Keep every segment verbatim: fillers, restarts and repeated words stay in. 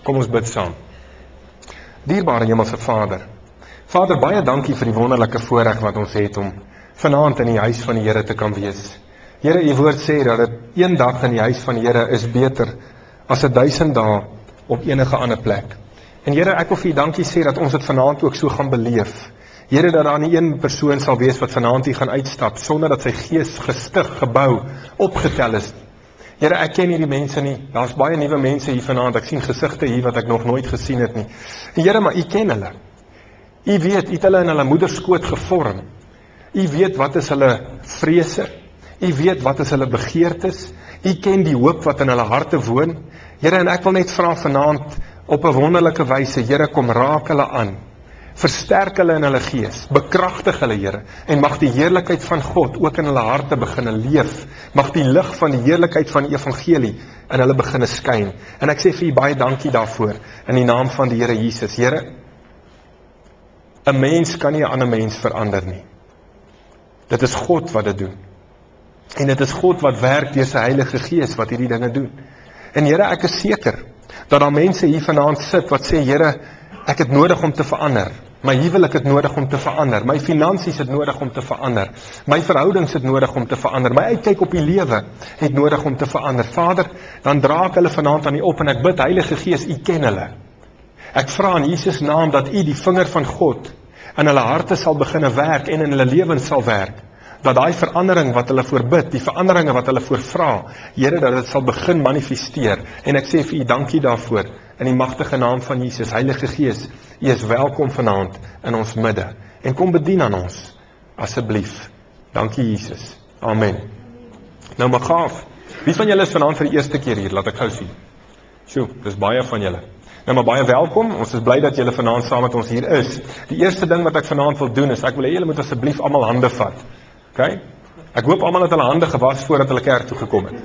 Kom ons bid saam. Dierbare Hemelse Vader, Vader, baie dankie vir die wonderlike voorreg wat ons het om vanaand in die huis van die Here te kan wees. Here, u woord sê dat het een dag in die huis van die Here is beter as 'n duisend dae op enige ander plek. En Here, ek wil vir u dankie sê dat ons dit vanaand ook so gaan beleef. Here, dat daar nie een persoon sal wees wat vanaand hier gaan uitstap sonder dat sy gees gestig, gebou, opgetel is. Here, ek ken hierdie mense nie. Daar's baie nuwe mense hier vanaand. Ek sien gesigte hier wat ek nog nooit gesien het nie. En Here, maar u ken hulle. U weet, u het hulle in hulle moederskoot gevorm. U weet wat is hulle vrese. U weet wat is hulle begeertes. U ken die hoop wat in hulle harte woon. Here, en ek wil net vra vanaand op 'n wonderlike wyse, Here, kom raak hulle aan. Versterk hulle in hulle gees, bekragtig hulle, Here, en mag die heerlikheid van God ook in hulle harte begin leef. Mag die lig van die heerlikheid van die evangelie in hulle begin skyn. En ek sê vir u baie dankie daarvoor in die naam van die Here Jesus. Here, 'n mens kan nie 'n ander mens verander nie. Dit is God wat dit doen. En dit is God wat werk deur sy Heilige Gees wat hierdie dinge doen. En Here, ek is seker dat daar mense hier vanaand sit wat sê, Here, ek het nodig om te verander. My huwelik het nodig om te verander. My finansies het nodig om te verander. My verhoudings het nodig om te verander. My uitkyk op die lewe het nodig om te verander. Vader, dan dra ek hulle vanaand aan u op en ek bid, Heilige Gees, u ken hulle. Ek vra in Jesus naam dat u die vinger van God in hulle harte sal beginne werk en in hulle lewens sal werk. Dat daai verandering wat hulle voorbid, die veranderinge wat hulle voorvra, Here, dat dit sal begin manifesteer. En ek sê vir u dankie daarvoor in die magtige naam van Jesus. Heilige Gees, u is welkom vanaand in ons midde. En kom bedien aan ons, asseblief. Dankie Jesus. Amen. Nou maar gaaf. Wie van julle is vanaand vir die eerste keer hier? Laat ek gou sien. Sjoe, dis baie van julle. Nou maar baie welkom. Ons is bly dat julle vanaand saam met ons hier is. Die eerste ding wat ek vanaand wil doen is, ek wil hê julle moet asseblief almal hande vat. Okay? Ek hoop almal het hulle hande gewas voordat hulle kerk toe gekom het.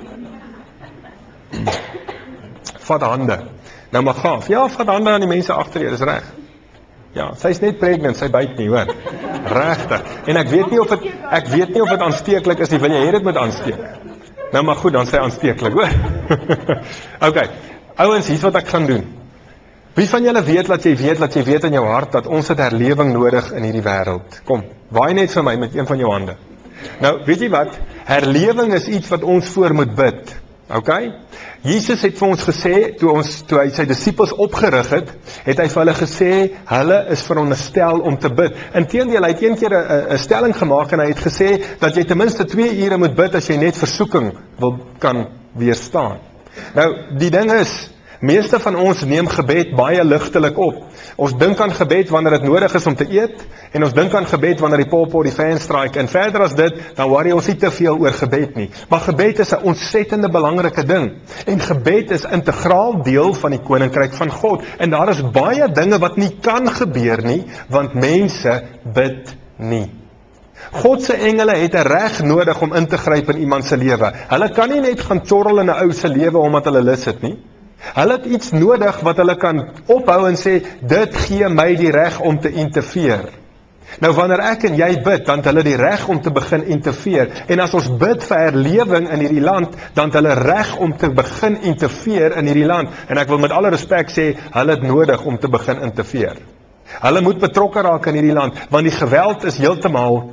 Vat hande. Nou maar gaaf. Ja, vat hande aan die mense agter jou, dis reg. Ja, sy's net pregnant, sy byt nie, hoor. Regtig. En ek weet nie of dit ek weet nie of dit aansteeklik is nie. Wil jy hê dit moet aansteek? Nou maar goed, dan sê aansteeklik, hoor. Okay. Ouens, hier's wat ek gaan doen. Wie van julle weet dat jy weet dat jy weet in jou hart dat ons het herlewing nodig in hierdie wêreld? Kom, waai net vir my met een van jou hande. Nou, weet jy wat? Herlewing is iets wat ons voor moet bid. Okay? Jesus het vir ons gesê, toe ons toe hy sy disippels opgerig het, het hy vir hulle gesê, hulle is veronderstel om te bid. Inteendeel, hy het een keer 'n 'n stelling gemaak en hy het gesê dat jy ten minste twee ure moet bid as jy net versoeking wil kan weerstaan. Nou, die ding is, meeste van ons neem gebed baie ligtelik op. Ons dink aan gebed wanneer dit nodig is om te eet, en ons dink aan gebed wanneer die popo die fan strike, en verder as dit, dan worry ons nie te veel oor gebed nie. Maar gebed is 'n ontsettende belangrike ding, en gebed is integraal deel van die koninkryk van God, en daar is baie dinge wat nie kan gebeur nie, want mense bid nie. God se engele het 'n reg nodig om in te gryp in iemand se lewe. Hulle kan nie net gaan chorrel in 'n ou se lewe omdat hulle lus het nie. Hulle het iets nodig wat hulle kan ophou en sê, dit gee my die reg om te interveer. Nou wanneer ek en jy bid, dan het hulle die reg om te begin interveer. En as ons bid vir herlewing in hierdie land, dan het hulle reg om te begin interveer in hierdie land. En ek wil met alle respek sê, hulle het nodig om te begin interveer. Hulle moet betrokke raak in hierdie land, want die geweld is heeltemal,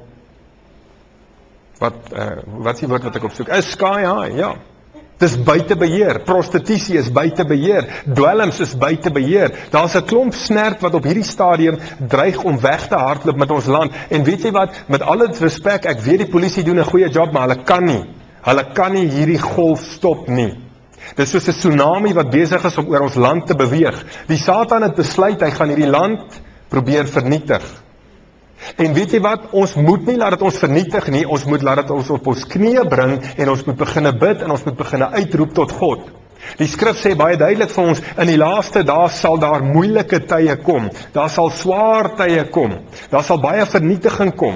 wat, uh, wat is die woord wat ek opsoek? Is sky high, ja. Dis buite beheer, prostitusie is buite beheer, dwelms is buite beheer. Daar's 'n klomp snert wat op hierdie stadium dreig om weg te hardloop met ons land. En weet jy wat, met alle respek, ek weet die polisie doen 'n goeie job, maar hulle kan nie. Hulle kan nie hierdie golf stop nie. Dis soos 'n tsunami wat besig is om oor ons land te beweeg. Die Satan het besluit, hy gaan hierdie land probeer vernietig. En weet jy wat, ons moet nie laat dit ons vernietig nie, ons moet laat dit ons op ons knieë bring, en ons moet beginne bid, en ons moet beginne uitroep tot God. Die skrif sê baie duidelik vir ons, in die laaste dae sal daar moeilike tye kom, daar sal swaar tye kom, daar sal baie vernietiging kom.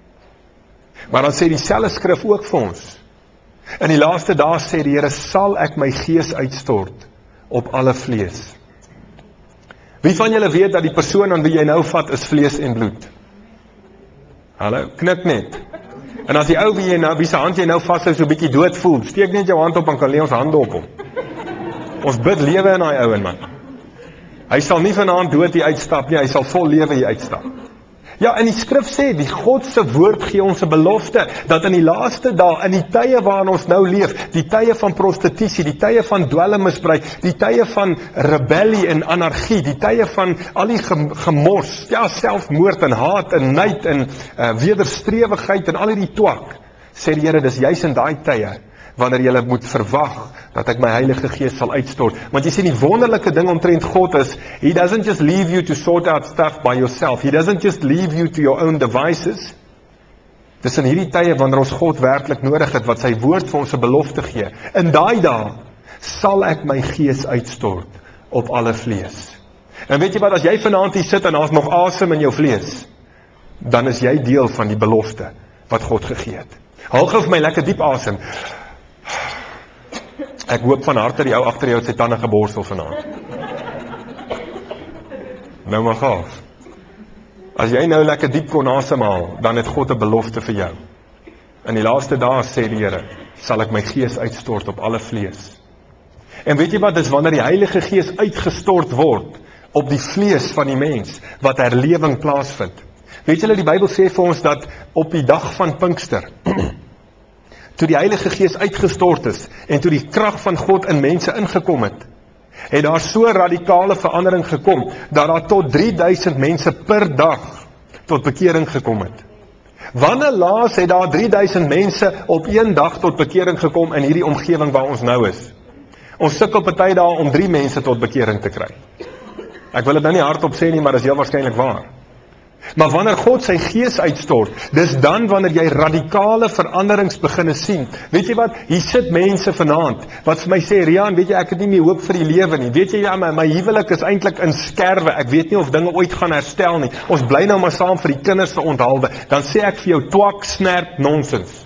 Maar dan sê dieselfde skrif ook vir ons, in die laaste dae sê die Here, sal ek my gees uitstort op alle vlees. Wie van julle weet dat die persoon aan wie jy nou vat is vlees en bloed? Hallo, knik net. En as die ou wie jy nou, wie se hand jy nou vashou so 'n bietjie dood voel, steek net jou hand op en kan lê ons hande op hom. Ons bid lewe in daai ou en man. Hy sal nie vanaand dood hier uitstap nie, hy sal vol lewe hier uitstap. Ja, in die skrif sê, die Godse woord gee ons 'n belofte, dat in die laaste dae, in die tye waarin ons nou leef, die tye van prostitusie, die tye van dwelmmisbruik, die tye van rebellie en anargie, die tye van al die gemors, ja, selfmoord en haat en nyd en uh, wederstrewigheid en al hierdie twak, sê die Here, dis juis in daai tye, wanneer jy moet verwag, dat ek my Heilige Gees sal uitstort. Want jy sien, die wonderlike ding omtrent God is, He doesn't just leave you to sort out stuff by yourself. He doesn't just leave you to your own devices. Dis in hierdie tye, wanneer ons God werklik nodig het, wat sy woord vir ons 'n belofte gee. In daai dae, sal ek my Gees uitstort op alle vlees. En weet jy wat, as jy vanaand hier sit en daar's nog asem in jou vlees, dan is jy deel van die belofte wat God gegee het. Haal gou vir my lekker diep asem. Ek hoop van harte die ou agter jou het sy tande geborstel vanaand. Nou maar gaaf. As jy nou lekker diep kon asemhaal, dan het God 'n belofte vir jou. In die laaste dae, sê die Here, sal ek my Gees uitstort op alle vlees. En weet jy wat, dis wanneer die Heilige Gees uitgestort word op die vlees van die mens, wat herlewing plaasvind. Weet julle, die Bybel sê vir ons dat op die dag van Pinkster, toe die Heilige Gees uitgestort is, en toe die krag van God in mense ingekom het, het daar so radikale verandering gekom, dat daar tot drie duisend mense per dag tot bekering gekom het. Wanneer laas het daar drie duisend mense op een dag tot bekering gekom in hierdie omgewing waar ons nou is? Ons sukkel party daar om drie mense tot bekering te kry. Ek wil dit nou nie hardop sê nie, maar dit is heel waarskynlik waar. Maar wanneer God sy Gees uitstort, dis dan wanneer jy radikale veranderings beginne sien. Weet jy wat, hier sit mense vanaand, wat vir my sê, Rian, weet jy, ek het nie meer hoop vir die lewe nie. Weet jy, ja, my, my huwelik is eintlik in skerwe, ek weet nie of dinge ooit gaan herstel nie. Ons bly nou maar saam vir die kinders te onthaalde. Dan sê ek vir jou, twak, snerp, nonsens.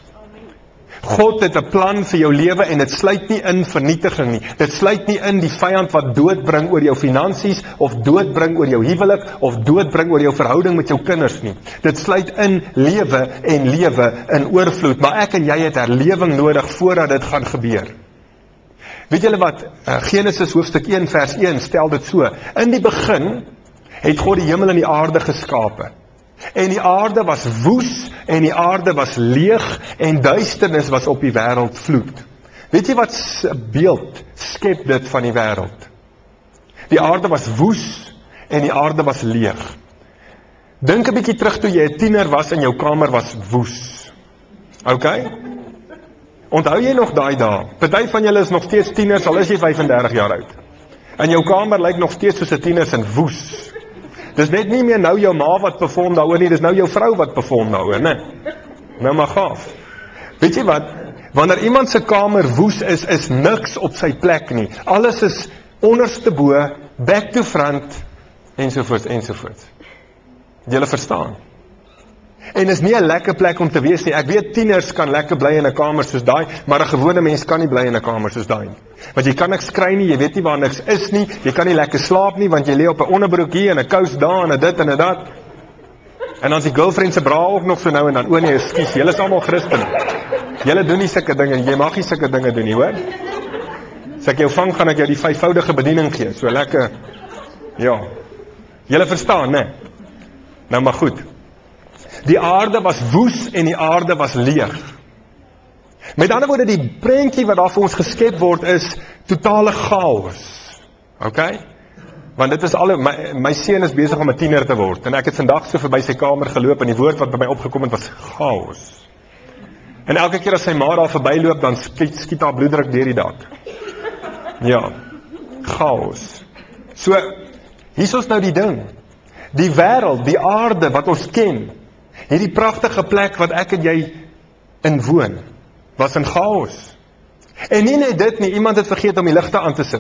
God het 'n plan vir jou lewe en dit sluit nie in vernietiging nie. Dit sluit nie in die vyand wat dood bring oor jou finansies, of dood bring oor jou huwelik, of dood bring oor jou verhouding met jou kinders nie. Dit sluit in lewe en lewe in oorvloed, maar ek en jy het herlewing nodig voordat dit gaan gebeur. Weet julle wat, Genesis hoofstuk een vers een stel dit so, in die begin het God die hemel en die aarde geskape. En die aarde was woes, en die aarde was leeg, en duisternis was op die wêreld vloed. Weet jy wat beeld skep dit van die wêreld? Die aarde was woes, en die aarde was leeg. Dink 'n bietjie terug toe jy 'n tiener was, en jou kamer was woes. Ok? Onthou jy nog daai dae? Party van julle is nog steeds tieners, al is jy vyf-en-dertig jaar oud. En jou kamer lyk nog steeds soos 'n tiener se woes. Dis net nie meer nou jou ma wat perform daaroor nie, dis nou jou vrou wat perform daaroor, né? Nou maar gaaf. Weet jy wat? Wanneer iemand se kamer woes is, is niks op sy plek nie. Alles is onderste bo, back to front, ensovoorts, ensovoorts. Julle verstaan? En is nie 'n lekker plek om te wees nie. Ek weet tieners kan lekker bly in 'n kamer soos daai, maar 'n gewone mens kan nie bly in 'n kamer soos daai nie. Want jy kan niks kry nie, jy weet nie waar niks is nie, jy kan nie lekker slaap nie, want jy lê op 'n onderbroek hier en 'n kous daar en 'n dit en 'n dat. En dan is die girlfriend se bra ook nog so nou en dan, o nee, ekskuus, julle is almal Christene. Julle doen nie sulke dinge nie, jy mag nie sulke dinge doen nie, hoor? As ek jou vang, gaan ek jou die vyfvoudige bediening gee, so lekker, ja. Julle verstaan, né? Nou maar goed. Die aarde was woes en die aarde was leeg. Met ander woorde, die prentjie wat daar vir ons geskep word is totale chaos. Ok? Want dit is al, my, my seun is besig om 'n tiener te word, en ek het vandag so verby sy kamer geloop, en die woord wat by my opgekom het was chaos. En elke keer as sy ma daar verbyloop, dan skiet, skiet haar bloeddruk deur die dak. Ja, chaos. So, hier is ons nou die ding. Die wêreld, die aarde wat ons ken, hierdie pragtige plek wat ek en jy in woon, was in chaos. En nie net dit nie, iemand het vergeet om die ligte aan te sit.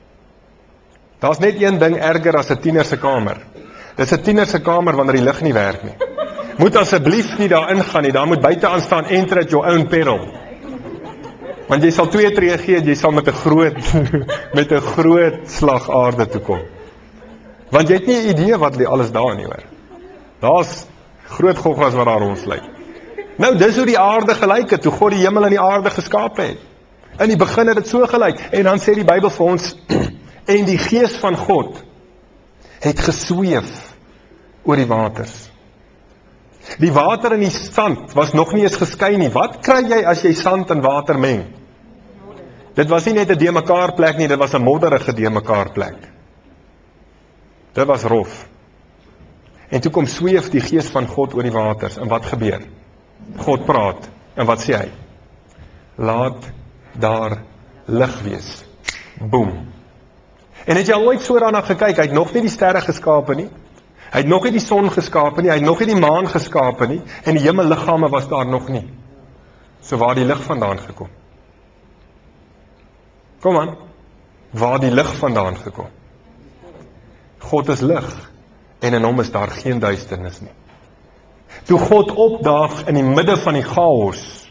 Daar's net een ding erger as 'n tiener se kamer. Dis 'n tiener se kamer wanneer die lig nie werk nie. Moet asseblief nie daar ingaan nie, daar moet buite aan staan, enter at your own peril. Want jy sal twee tree gee, jy sal met 'n groot met 'n groot slag aarde toe kom. Want jy het nie 'n idee wat lê alles daar nie, hoor. Daar's groot goggas wat daar rondsluit. Nou, dis hoe die aarde gelyk het, toe God die hemel en die aarde geskaap het. In die begin het dit so gelyk, en dan sê die Bybel vir ons, en die Gees van God het gesweef oor die waters. Die water en die sand was nog nie eens geskei nie. Wat kry jy as jy sand en water meng? Dit was nie net 'n deurmekaar plek nie, dit was 'n modderige deurmekaar plek. Dit was rof. En toe kom sweef die gees van God oor die waters, en wat gebeur? God praat, en wat sê hy? Laat daar lig wees. Boom. En het jy al ooit so daarna gekyk, hy het nog nie die sterre geskape nie, hy het nog nie die son geskape nie, hy het nog nie die maan geskape nie, en die hemelliggame was daar nog nie. So waar die lig vandaan gekom? Kom aan, waar die lig vandaan gekom? God is lig, en in hom is daar geen duisternis nie. Toe God opdaag in die midde van die chaos,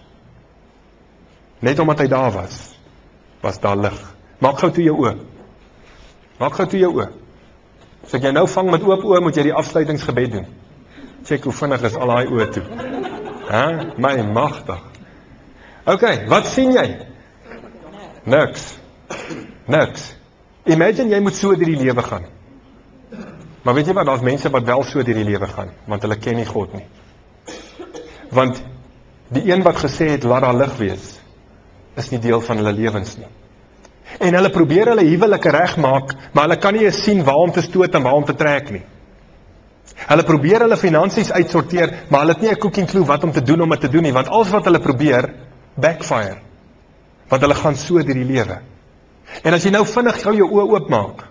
net omdat hy daar was, was daar lig. Maak gou toe jou oë. Maak gou toe jou oë. As ek jy nou vang met oop oë, moet jy die afsluitingsgebed doen. Check hoe vinnig is al daai oë toe. Hè? My magtig. Ok, wat sien jy? Niks. Niks. Imagine jy moet so deur die lewe gaan. Maar weet jy wat, daar's mense wat wel so deur die lewe gaan, want hulle ken nie God nie. Want die een wat gesê het, laat daar lig wees, is nie deel van hulle lewens nie. En hulle probeer hulle huwelike regmaak, maar hulle kan nie eens sien waar om te stoot en waar om te trek nie. Hulle probeer hulle finansies uitsorteer, maar hulle het nie 'n cooking clue wat om te doen om dit te doen nie, want alles wat hulle probeer, backfire. Want hulle gaan so deur die lewe. En as jy nou vinnig gou jou oë oopmaak,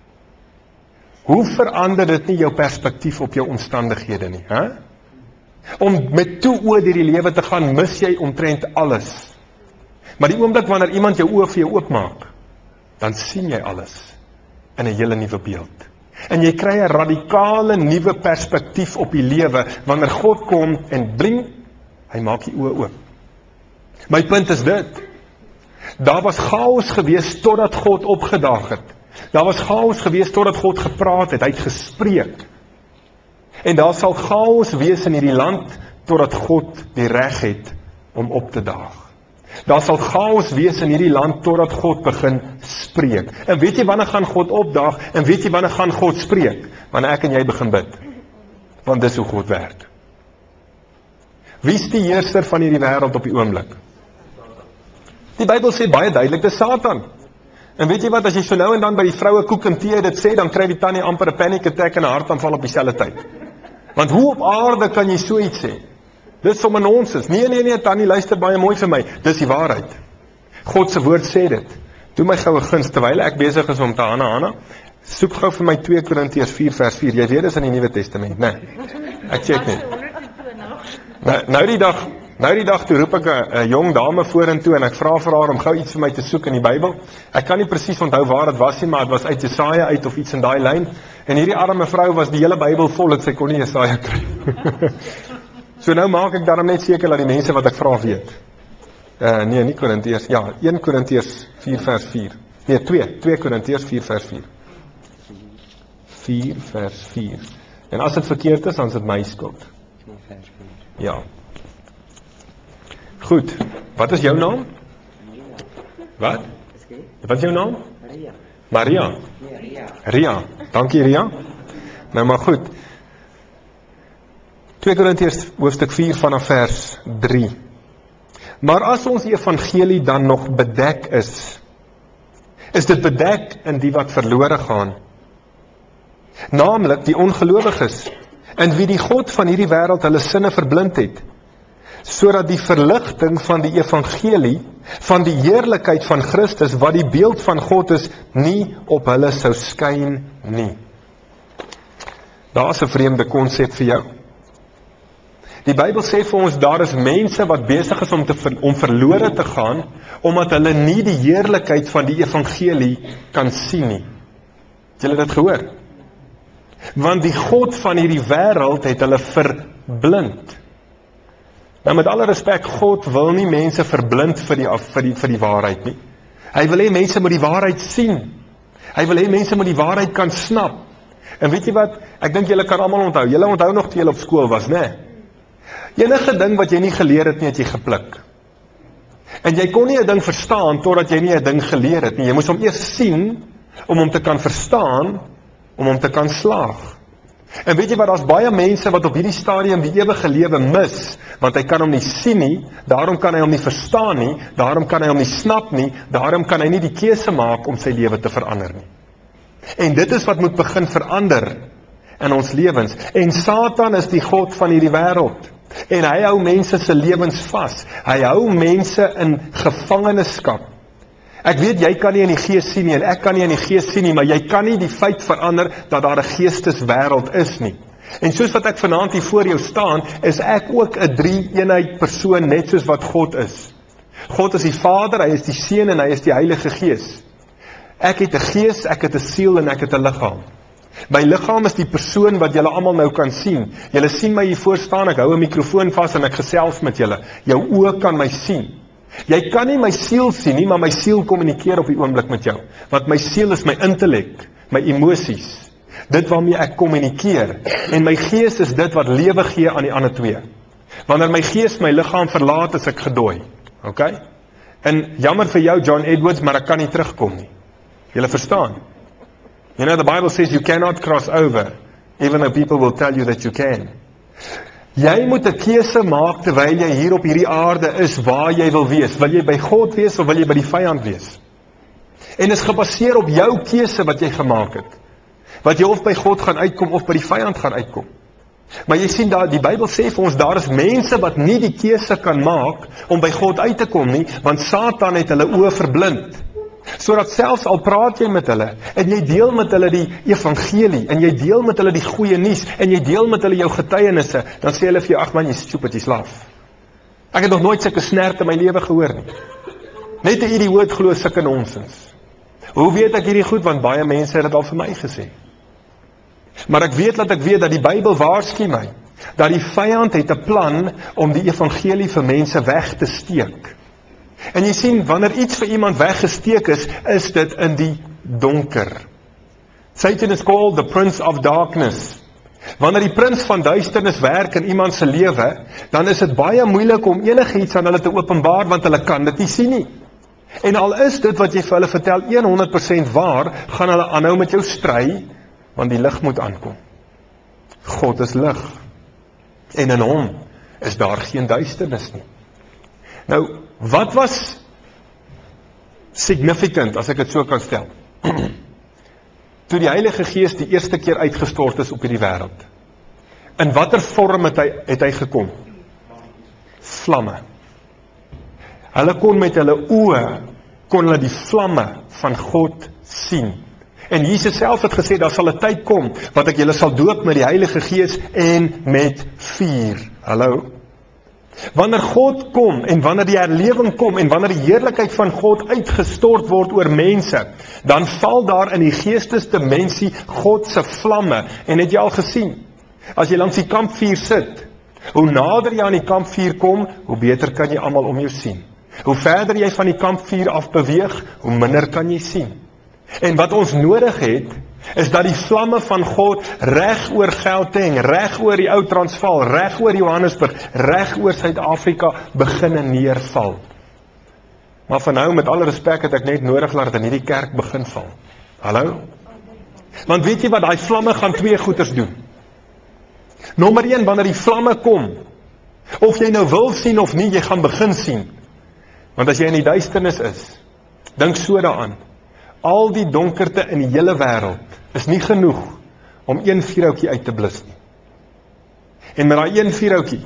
hoe verander dit nie jou perspektief op jou omstandighede nie, hè? Om met toe oë deur die lewe te gaan, mis jy omtrent alles. Maar die oomblik wanneer iemand jou oë vir jou oopmaak, dan sien jy alles in 'n hele nuwe beeld. En jy kry 'n radikale nuwe perspektief op die lewe, wanneer God kom en bling, hy maak die oë oop. My punt is dit, daar was chaos gewees totdat God opgedaag het. Daar was chaos gewees totdat God gepraat het, hy het gespreek. En daar sal chaos wees in hierdie land, totdat God die reg het om op te daag. Daar sal chaos wees in hierdie land, totdat God begin spreek. En weet jy wanneer gaan God opdaag, en weet jy wanneer gaan God spreek? Wanneer ek en jy begin bid. Want dis hoe God werk. Wie is die heerser van hierdie wêreld op die oomblik? Die Bybel sê baie duidelik, dis Satan. En weet jy wat, as jy so nou en dan by die vroue koek en tee dit sê, dan kry die tannie amper 'n panic attack en 'n hartaanval op dieselfde tyd. Want hoe op aarde kan jy so iets sê? Dis sommer nonsens. Nee, nee, nee, tannie, luister baie mooi vir my. Dis die waarheid. God se woord sê dit. Doe my gou 'n guns, terwyl ek besig is om te Hanna, Hanna, soek gou vir my twee Korintiërs vier vers vier. Jy weet dis in die Nuwe Testament, né? Nee, ek check net. Nou, nou die dag, nou die dag toe roep ek 'n jong dame vorentoe en ek vra vir haar om gou iets vir my te soek in die Bybel. Ek kan nie presies onthou waar dit was nie, maar dit was uit Jesaja uit of iets in daai lyn. En hierdie arme vrou was die hele Bybel vol en sy kon nie Jesaja kry. So nou maak ek daarom net seker dat die mense wat ek vra weet. Uh, nee, nie Korintiërs, ja, een Korintiërs vier vers vier. Nee, twee, twee Korintiërs vier vers vier. vier vers vier. En as dit verkeerd is, dan is dit my skuld. Ja. Goed, wat is jou naam? Wat? Wat is jou naam? Maria. Maria? Ria. Ria, dankie Ria. Nou maar goed. twee Korintiërs hoofstuk vier vanaf vers drie. Maar as ons evangelie dan nog bedek is, is dit bedek in die wat verlore gaan. Naamlik die ongelowiges, in wie die God van hierdie wêreld hulle sinne verblind het, sodat die verligting van die evangelie, van die heerlikheid van Christus, wat die beeld van God is, nie op hulle sou skyn nie. Daar is 'n vreemde konsep vir jou. Die Bybel sê vir ons, daar is mense wat besig is om, te ver, om verlore te gaan, omdat hulle nie die heerlikheid van die evangelie kan sien nie. Het julle dit gehoor? Want die God van hierdie wêreld het hulle verblind. Nou met alle respek, God wil nie mense verblind vir die, vir die, vir die waarheid nie. Hy wil hê mense moet die waarheid sien. Hy wil hê mense moet die waarheid kan snap. En weet jy wat, ek dink julle kan almal onthou, julle onthou nog toe julle op skool was, né? Enige ding wat jy nie geleer het nie, het jy gepluk. En jy kon nie 'n ding verstaan, totdat jy nie 'n ding geleer het nie. Jy moes hom eers sien, om hom te kan verstaan, om hom te kan slaag. En weet jy wat, daar's baie mense wat op hierdie stadium die ewige lewe mis, want hy kan hom nie sien nie, daarom kan hy hom nie verstaan nie, daarom kan hy hom nie snap nie, daarom kan hy nie die keuse maak om sy lewe te verander nie. En dit is wat moet begin verander in ons lewens. En Satan is die god van hierdie wêreld. En hy hou mense se lewens vas. Hy hou mense in gevangenskap. Ek weet, jy kan nie in die gees sien nie, en ek kan nie in die gees sien nie, maar jy kan nie die feit verander, dat daar 'n geesteswêreld is nie. En soos wat ek vanaand hier voor jou staan, is ek ook 'n drie-eenheid persoon, net soos wat God is. God is die Vader, hy is die Seun, en hy is die Heilige Gees. Ek het 'n gees, ek het 'n siel, en ek het 'n liggaam. My liggaam is die persoon wat julle almal nou kan sien. Julle sien my hier voor staan, ek hou 'n mikrofoon vas, en ek gesels met julle. Jou oë kan my sien. Jy kan nie my siel sien nie, maar my siel kommunikeer op die oomblik met jou. Want my siel is my intellek, my emosies, dit waarmee ek kommunikeer. En my gees is dit wat lewe gee aan die ander twee. Wanneer my gees my liggaam verlaat, is ek gedooi. Ok? En jammer vir jou, John Edwards, maar ek kan nie terugkom nie. Julle verstaan? You know, the Bible says you cannot cross over, even though people will tell you that you can. Jy moet 'n keuse maak terwyl jy hier op hierdie aarde is, waar jy wil wees. Wil jy by God wees of wil jy by die vyand wees? En is gebaseer op jou keuse wat jy gemaak het. Wat jy of by God gaan uitkom of by die vyand gaan uitkom. Maar jy sien, daar, die Bybel sê vir ons, daar is mense wat nie die keuse kan maak om by God uit te kom nie, want Satan het hulle oë verblind. Sodat selfs al praat jy met hulle, en jy deel met hulle die evangelie, en jy deel met hulle die goeie nuus, en jy deel met hulle jou getuienisse, dan sê hulle vir jou, ag man, jy stupid, jy slaaf. Ek het nog nooit sulke snert in my lewe gehoor nie. Net 'n idioot glo sulke nonsens. Hoe weet ek hierdie goed? Want baie mense het dit al vir my gesê. Maar ek weet dat ek weet dat die Bybel waarsku my, dat die vyand het 'n plan om die evangelie vir mense weg te steek. En jy sien, wanneer iets vir iemand weggesteek is, is dit in die donker. Satan is called the Prince of Darkness. Wanneer die prins van duisternis werk in iemand se lewe, dan is dit baie moeilik om enigiets aan hulle te openbaar, want hulle kan dit nie sien nie. En al is dit wat jy vir hulle vertel honderd persent waar, gaan hulle aanhou met jou stry, want die lig moet aankom. God is lig. En in hom is daar geen duisternis nie. Nou, wat was significant, as ek dit so kan stel, toe die Heilige Gees die eerste keer uitgestort is op hierdie wêreld? In watter vorm het hy, het hy gekom? Vlamme. Hulle kon met hulle oë, kon hulle die vlamme van God sien. En Jesus self het gesê, daar sal 'n tyd kom, wat ek julle sal doop met die Heilige Gees en met vuur. Hallo? Wanneer God kom, en wanneer die herlewing kom, en wanneer die heerlikheid van God uitgestort word oor mense, dan val daar in die geestesdimensie God se vlamme. En het jy al gesien, as jy langs die kampvuur sit, hoe nader jy aan die kampvuur kom, hoe beter kan jy almal om jou sien. Hoe verder jy van die kampvuur af beweeg, hoe minder kan jy sien. En wat ons nodig het, is dat die vlamme van God reg oor Gauteng, reg oor die Ou Transvaal, reg oor Johannesburg, reg oor Suid-Afrika beginne neerval. Maar van nou, met alle respek, het ek net nodig laat in hierdie kerk begin val. Hallo? Want weet jy wat, daai vlamme gaan twee goeders doen. Nommer een, wanneer die vlamme kom, of jy nou wil sien of nie, jy gaan begin sien. Want as jy in die duisternis is, dink so daaraan, al die donkerte in die hele wêreld is nie genoeg om een vuurhoutjie uit te blus nie. En met daai een vuurhoutjie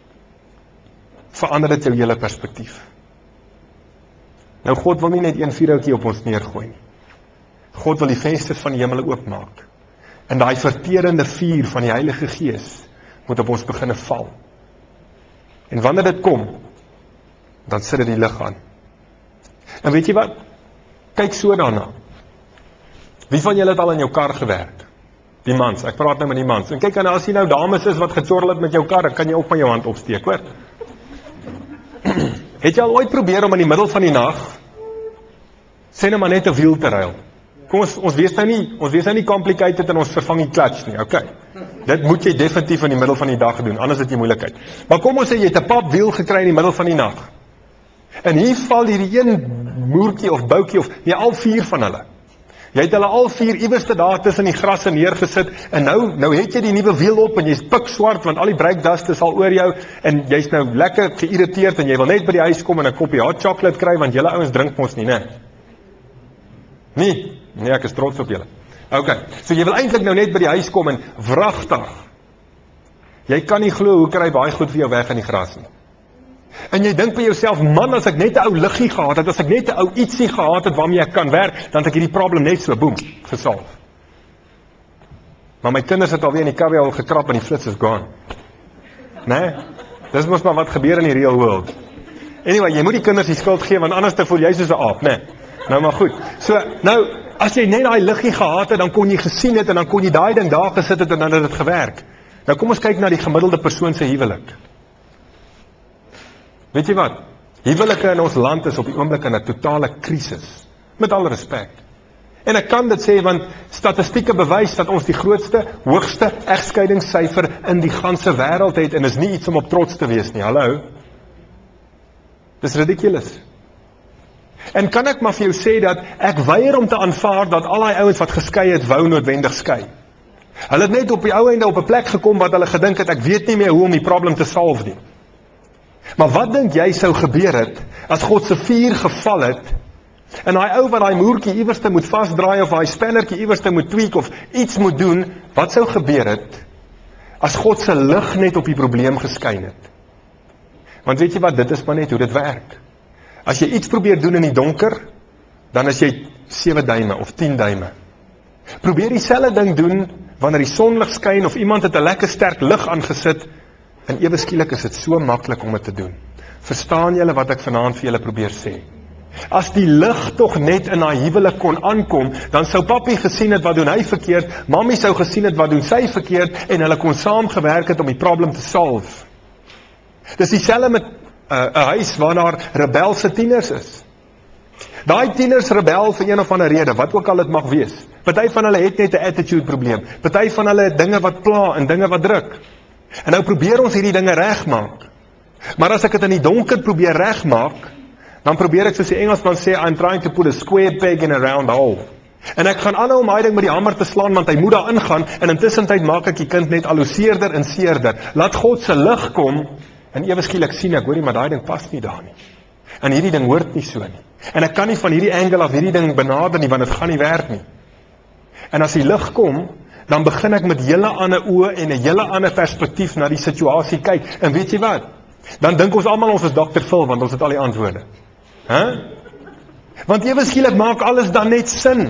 verander dit jou hele perspektief. Nou, God wil nie net een vuurhoutjie op ons neergooi nie. God wil die vensters van die hemel oopmaak. En daai verterende vuur van die Heilige Gees moet op ons beginne val. En wanneer dit kom, dan sit dit die lig aan. En weet jy wat? Kyk so daarna. Wie van julle het al in jou kar gewerk? Die mans, ek praat nou met die mans. En kyk, en as jy nou dames is wat getsorrel het met jou kar, dan kan jy ook van jou hand opsteek, hoor. Het jy al ooit probeer om in die middel van die nag, sê nou maar net 'n wiel te ruil? Kom ons, ons wees nou nie, ons wees nou nie complicated en ons vervang die clutch nie, okay. Dit moet jy definitief in die middel van die dag doen, anders het jy moeilikheid. Maar kom ons sê, jy het 'n pap wiel gekry in die middel van die nag. En hier val hierdie een moertjie of boutjie, of nie, al vier van hulle. Jy het hulle al vier iewerste daar tussen die grasse neergesit, en nou, nou het jy die nuwe wiel op, en jy's pikswart, want al die breakdust is al oor jou, en jy's nou lekker geïrriteerd, en jy wil net by die huis kom, en 'n koppie hot chocolate kry, want julle ouens drink mos nie, né? Nee, nee, ek is trots op julle. Ok, so jy wil eintlik nou net by die huis kom, en wragtig, jy kan nie glo hoe kry baie goed vir jou weg in die gras nie. En jy dink by jouself, man, as ek net 'n ou liggie gehad het, as ek net 'n ou ietsie gehad het waarmee ek kan werk, dan het ek hierdie probleem net so, boem, gesolf. Maar my kinders het alweer in die karre al gekrap en die flits is gone. Nee? Dis mos maar wat gebeur in die real world. Anyway, jy moet die kinders die skuld gee, want anders te voel jy soos 'n aap, nee. Nou maar goed. So, nou, as jy net daai liggie gehad het, dan kon jy gesien het, en dan kon jy daai ding daar gesit het, en dan het dit gewerk. Nou kom ons kyk na die gemiddelde persoon se huwelik. Weet jy wat? Huwelike in ons land is op die oomblik in 'n totale krisis. Met alle respek. En ek kan dit sê, want statistieke bewys dat ons die grootste, hoogste egskeidingssyfer in die ganse wêreld het, en is nie iets om op trots te wees nie. Hallo? Dis ridiculous. En kan ek maar vir jou sê dat ek weier om te aanvaar dat al die ouens wat geskei het, wou noodwendig skei. Hulle het net op die ou einde op 'n plek gekom wat hulle gedink het, ek weet nie meer hoe om die probleem te solve nie. Maar wat dink jy sou gebeur het, as God se vuur geval het, en daai ou wat daai moertjie iewerste moet vasdraai, of daai spannertjie iewerste moet tweak, of iets moet doen, wat sou gebeur het, as God se lig net op die probleem geskyn het? Want weet jy wat, dit is maar net hoe dit werk. As jy iets probeer doen in die donker, dan is jy sewe duime, of tien duime. Probeer dieselfde ding doen, wanneer die sonlig skyn, of iemand het 'n lekker sterk lig aangesit, en ewe skielik is dit so maklik om dit te doen. Verstaan julle wat ek vanaand vir julle probeer sê? As die lig tog net in haar huwelik kon aankom, dan sou papi gesien het wat doen hy verkeerd, mammy sou gesien het wat doen sy verkeerd, en hulle kon saam gewerk het om die probleem te solve. Dis dieselfde met 'n uh, huis waar daar rebelse tieners is. Daai tieners rebel vir een of ander rede, wat ook al dit mag wees. Party van hulle het net 'n attitude probleem. Party van hulle het dinge wat pla en dinge wat druk. En nou probeer ons hierdie dinge regmaak. Maar as ek dit in die donker probeer regmaak, dan probeer ek soos die Engelsman sê, I'm trying to put a square peg in a round hole. En ek gaan aanhou om daai ding met die hamer te slaan, want hy moet daar ingaan, en intussen tyd maak ek die kind net al hoe seerder en seerder. Laat God se lig kom, en ewe skielik sien ek, hoorie, maar daai ding pas nie daar nie. En hierdie ding hoort nie so nie. En ek kan nie van hierdie angle af hierdie ding benader nie, want dit gaan nie werk nie. En as die lig kom, dan begin ek met hele ander oë en 'n hele ander perspektief na die situasie kyk. En weet jy wat? Dan dink ons almal ons is dokter Phil, want ons het al die antwoorde. Hæ? Huh? Want ewe skielik maak alles dan net sin.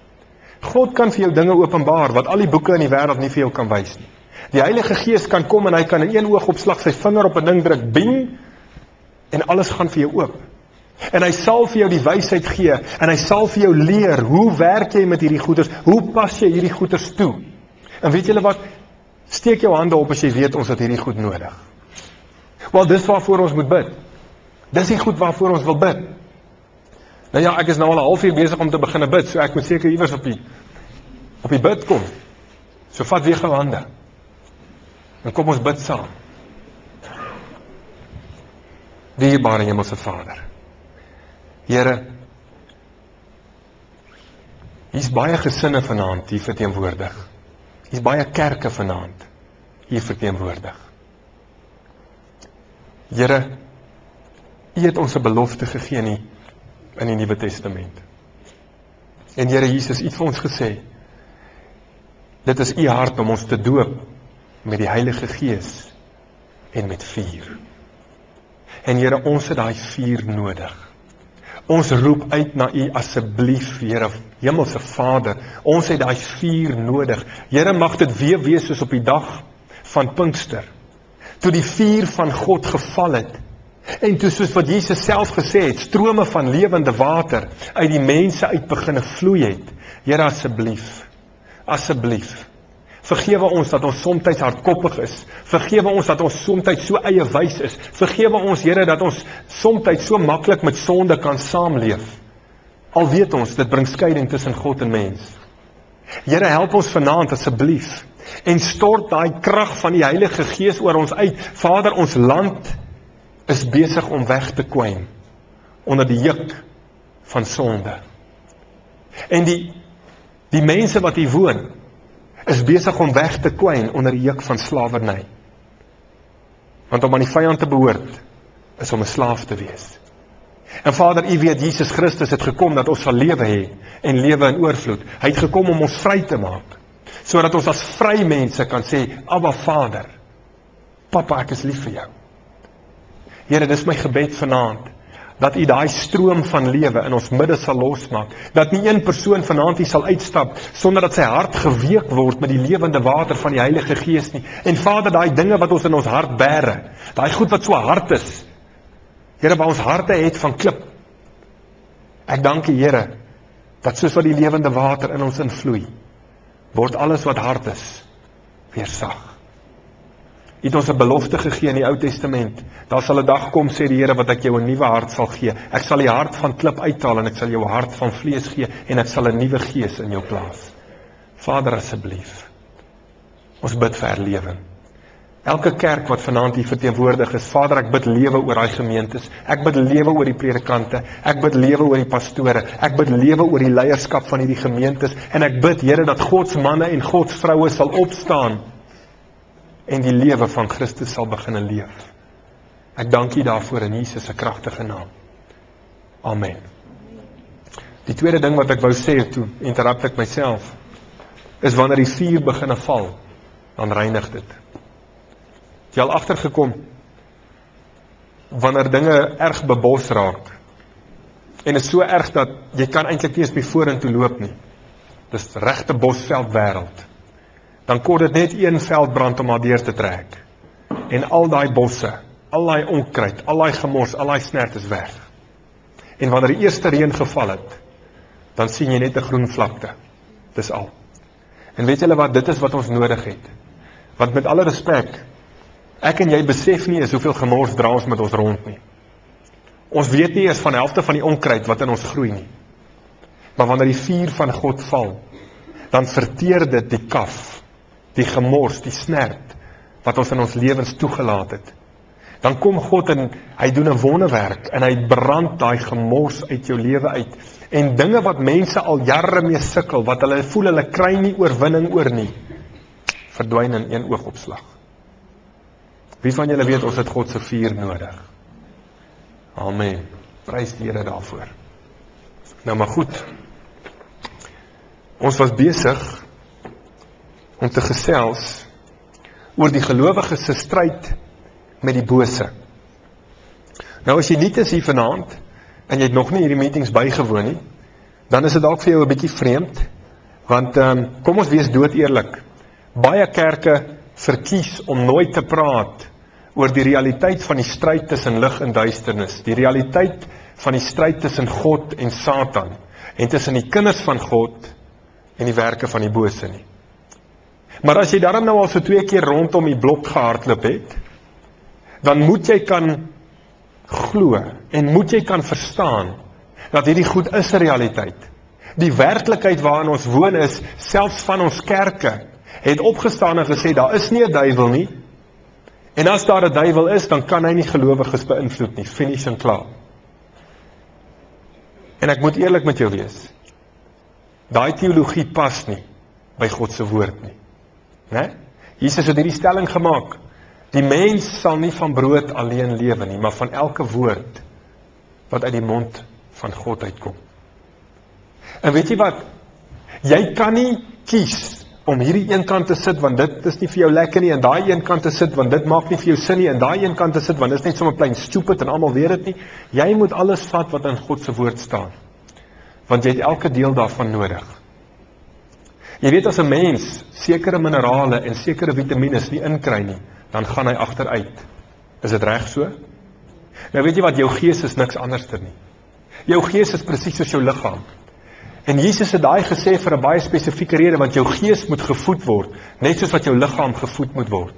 God kan vir jou dinge openbaar, wat al die boeke in die wêreld nie vir jou kan wys nie. Die Heilige Gees kan kom en hy kan in een oogopslag sy vinger op 'n ding druk, bing, en alles gaan vir jou oop. En hy sal vir jou die wysheid gee, en hy sal vir jou leer, hoe werk jy met hierdie goeders, hoe pas jy hierdie goeders toe. En weet julle wat, steek jou hande op as jy weet ons het hierdie goed nodig. Wel, dis waarvoor ons moet bid. Dis die goed waarvoor ons wil bid. Nou ja, ek is nou al 'n halfuur besig om te begin bid, so ek moet seker iewers op die, op die bid kom. So vat weer gou hande. En kom ons bid saam. Dierbare Hemelse Vader, Here, hier's baie gesinne vanaand hier verteenwoordig. Hier's baie kerke vanaand hier verteenwoordig. Here, U het ons 'n belofte gegee in die, in die Nuwe Testament. En Here Jesus, U het vir ons gesê, dit is U hart om ons te doop met die Heilige Gees en met vuur. En Here, ons het daai vuur nodig. Ons roep uit na U asseblief, Here, Hemelse Vader, ons het daai vuur nodig. Here, mag dit weer wees soos op die dag van Pinkster, toe die vuur van God geval het, en toe soos wat Jesus self gesê het, strome van lewende water uit die mense uit beginne vloei het. Here, asseblief, asseblief, vergewe ons dat ons soms hardkoppig is, vergewe ons dat ons soms so eie wys is, vergewe ons, Here, dat ons soms so maklik met sonde kan saamleef, al weet ons, dit bring skeiding tussen God en mens. Here, help ons vanaand asseblief, en stort daai krag van die Heilige Gees oor ons uit. Vader, ons land is besig om weg te kwyn onder die juk van sonde. En die Die mense wat hier woon, is besig om weg te kwyn onder die juk van slawerny. Want om aan die vyand te behoort, is om 'n slaaf te wees. En Vader, U weet, Jesus Christus het gekom dat ons sal lewe hê, en lewe in oorvloed. Hy het gekom om ons vry te maak, sodat ons as vry mense kan sê, Abba Vader, Papa, ek is lief vir jou. Here, dis my gebed vanaand, dat U daai stroom van lewe in ons midde sal losmaak, dat nie een persoon vanaand hier sal uitstap, sonder dat sy hart geweek word met die lewende water van die Heilige Gees nie. En Vader, daai dinge wat ons in ons hart bære, daai goed wat so hard is, Here, waar ons harte het van klip, ek dank U, Here, dat soos wat die lewende water in ons invloei, word alles wat hard is, weer sag. U het ons 'n belofte gegee in die Ou Testament. Daar sal 'n dag kom, sê die Here, wat ek jou 'n nuwe hart sal gee. Ek sal die hart van klip uithaal en ek sal jou 'n hart van vlees gee en ek sal 'n nuwe gees in jou plaas. Vader, asseblief, ons bid vir herlewing. Elke kerk wat vanaand hier verteenwoordig is, Vader, ek bid lewe oor daai gemeentes. Ek bid lewe oor die predikante. Ek bid lewe oor die pastore. Ek bid lewe oor die leierskap van hierdie gemeentes. En ek bid, Here, dat Gods manne en Gods vroue sal opstaan en die lewe van Christus sal begin leef. Ek dank U daarvoor in Jesus se kragtige naam. Amen. Die tweede ding wat ek wou sê, toe interrupt ek myself, is wanneer die vuur begin val, dan reinig dit. Het jy al agtergekom, wanneer dinge erg bebos raak, en is so erg dat jy kan eintlik nie eens by vorentoe loop nie, dis regte bosveld wêreld, dan kort dit net een veldbrand om haar deur te trek, en al daai bosse, al daai onkruid, al daai gemors, al daai snert is weg. En wanneer die eerste reën geval het, dan sien jy net 'n groen vlakte, dis al. En weet julle wat, dit is wat ons nodig het, want met alle respek, ek en jy besef nie eens hoeveel gemors dra ons met ons rond nie. Ons weet nie eens van die helfte van die onkruid wat in ons groei nie. Maar wanneer die vuur van God val, dan verteer dit die kaf, die gemors, die snert, wat ons in ons lewens toegelaat het. Dan kom God en hy doen 'n wonderwerk, en hy brand daai gemors uit jou lewe uit. En dinge wat mense al jare mee sukkel, wat hulle voel hulle kry nie oorwinning oor nie, verdwyn in een oogopslag. Wie van julle weet, ons het God se vuur nodig? Amen. Prys die Here daarvoor. Nou maar goed. Ons was besig om te gesels oor die gelowiges se stryd met die bose. Nou as jy nie is hier vanaand, en jy het nog nie hierdie meetings bygewoon nie, dan is dit dalk vir jou 'n bietjie vreemd, want um, kom ons wees dood eerlik, baie kerke verkies om nooit te praat oor die realiteit van die stryd tussen lig en duisternis, die realiteit van die stryd tussen God en Satan, en tussen die kinders van God en die werke van die bose nie. Maar as jy daarom nou al so twee keer rondom die blok gehardloop het, dan moet jy kan glo, en moet jy kan verstaan, dat hierdie goed is 'n realiteit. Die werklikheid waarin ons woon is, selfs van ons kerke, het opgestaan en gesê, daar is nie 'n duiwel nie, en as daar 'n duiwel is, dan kan hy nie gelowiges beïnvloed nie, finish en klaar. En ek moet eerlik met jou wees, daai teologie pas nie by God se woord nie. Né? Jesus het hierdie stelling gemaak, die mens sal nie van brood alleen lewe nie, maar van elke woord wat uit die mond van God uitkom. En weet jy wat, jy kan nie kies om hierdie een kant te sit, want dit is nie vir jou lekker nie, en daai een kant te sit, want dit maak nie vir jou sin nie, en daai een kant te sit, want dit is net sommer plain stupid, en almal weet dit nie. Jy moet alles vat wat in God se woord staan, want jy het elke deel daarvan nodig. Jy weet, as 'n mens sekere minerale en sekere vitamines nie inkry nie, dan gaan hy agteruit. Is dit reg so? Nou weet jy wat, jou gees is niks anderster nie. Jou gees is presies soos jou liggaam. En Jesus het daai gesê vir 'n baie spesifieke rede, want jou gees moet gevoed word, net soos wat jou liggaam gevoed moet word.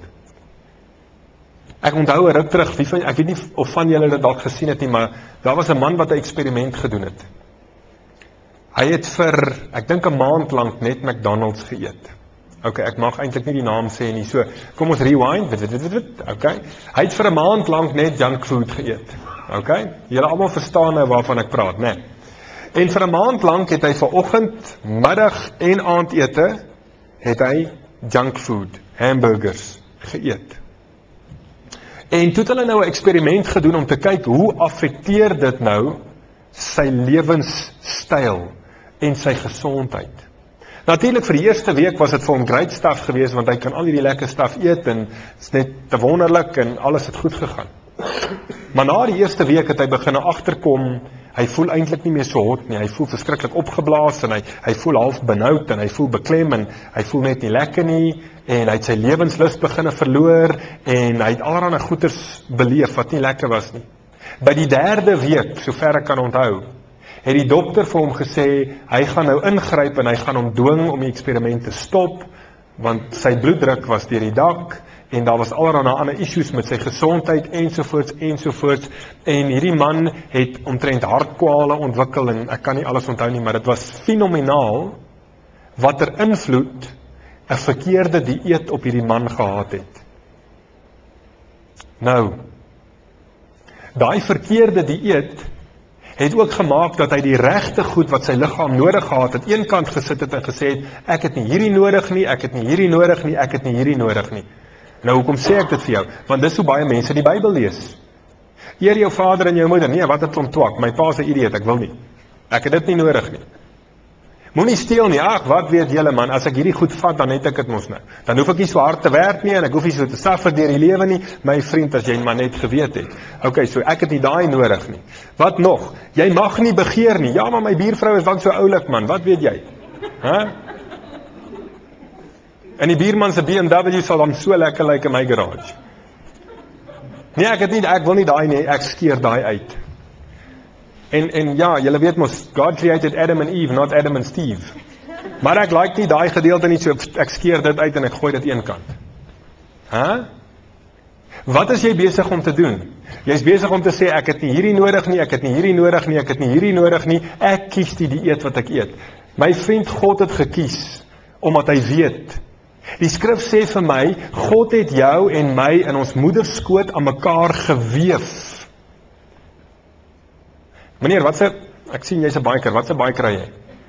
Ek onthou 'n ruk terug, wie van, ek weet nie of van julle dit dalk gesien het nie, maar daar was 'n man wat 'n eksperiment gedoen het. Hy het vir, ek dink 'n maand lank net McDonald's geëet. Ok, ek mag eintlik nie die naam sê nie, so kom ons rewind, wit, wit, wit, wit, ok. Hy het vir 'n maand lank net junk food geëet. Ok, julle almal verstaan nou waarvan ek praat, né? En vir 'n maand lank het hy vanoggend, middag en aandete, het hy junk food, hamburgers, geëet. En toe het hulle nou 'n eksperiment gedoen om te kyk hoe affekteer dit nou sy lewenstyl en sy gesondheid. Natuurlik vir die eerste week was dit vir hom great stuff geweest, want hy kan al hierdie lekker stuff eet en is net te wonderlik en alles het goed gegaan. Maar na die eerste week het hy begin agterkom, hy voel eintlik nie meer so hot nie, hy voel verskriklik opgeblaas en hy, hy voel half benoud en hy voel beklem en hy voel net nie lekker nie en hy het sy lewenslus beginne verloor en hy het allerlei goeters beleef wat nie lekker was nie. By die derde week, sover ek kan onthou, het die dokter vir hom gesê, hy gaan nou ingryp en hy gaan hom dwing om die eksperiment te stop, want sy bloeddruk was deur die dak, en daar was allerlei ander issues met sy gesondheid, ensovoorts, ensovoorts, en hierdie man het omtrent hartkwale ontwikkel, en ek kan nie alles onthou nie, maar dit was fenomenaal, wat er invloed, 'n verkeerde dieet op hierdie man gehad het. Nou, daai verkeerde dieet, het ook gemaak dat hy die regte goed wat sy liggaam nodig gehad het, een kant gesit het en gesê het, ek het nie hierdie nodig nie, ek het nie hierdie nodig nie, ek het nie hierdie nodig nie. Nou, hoekom sê ek dit vir jou? Want dis hoe baie mense die Bybel lees. Eer jou vader en jou moeder, nee, wat het om twak, my pa is 'n idioot, ek wil nie. Ek het dit nie nodig nie. Moenie steel nie, ag, wat weet julle man, as ek hierdie goed vat, dan het ek dit mos nou. Dan hoef ek nie so hard te werk nie, en ek hoef nie so te suffer deur die lewe nie, my vriend, as jy maar net geweet het. Ok, so ek het nie daai nodig nie. Wat nog? Jy mag nie begeer nie, ja, maar my buurvrou is dan so oulik man, wat weet jy? Huh? En die buurman se B M W sal dan so lekker lyk in my garage. Nee, ek het nie, ek wil nie daai nie, ek skeer daai uit. En, en ja, julle weet mos, God created Adam and Eve, not Adam and Steve. Maar ek like nie daai gedeelte nie, so ek skeer dit uit en ek gooi dit een kant. Huh? Wat is jy besig om te doen? Jy is besig om te sê, ek het nie hierdie nodig nie, ek het nie hierdie nodig nie, ek het nie hierdie nodig nie, ek kies die dieet wat ek eet. My vriend, God het gekies, omdat hy weet. Die skrif sê vir my, God het jou en my in ons moederskoot aan mekaar geweef. Meneer, wat se, ek sien jy's 'n biker, wat se biker ry jy?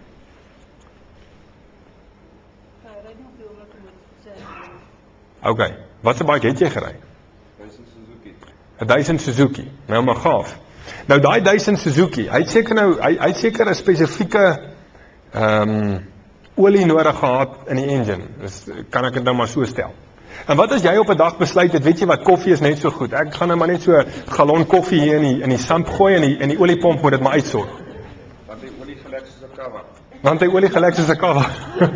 Ok, wat se bike het jy gery? Een Dyson Suzuki, nou maar gaaf. Nou daai Dyson Suzuki, hy het seker nou, hy, hy het seker 'n spesifieke um, olie nodig gehad in die engine, dus kan ek dit nou maar so stel. En wat as jy op 'n dag besluit het, weet jy wat, koffie is net so goed, ek gaan nou maar net so 'n galon koffie hier in die, in die sump gooi en die, in die oliepomp moet dit maar uitsort. Want die olie gelyk soos 'n kava. Want die olie gelyk soos 'n kava.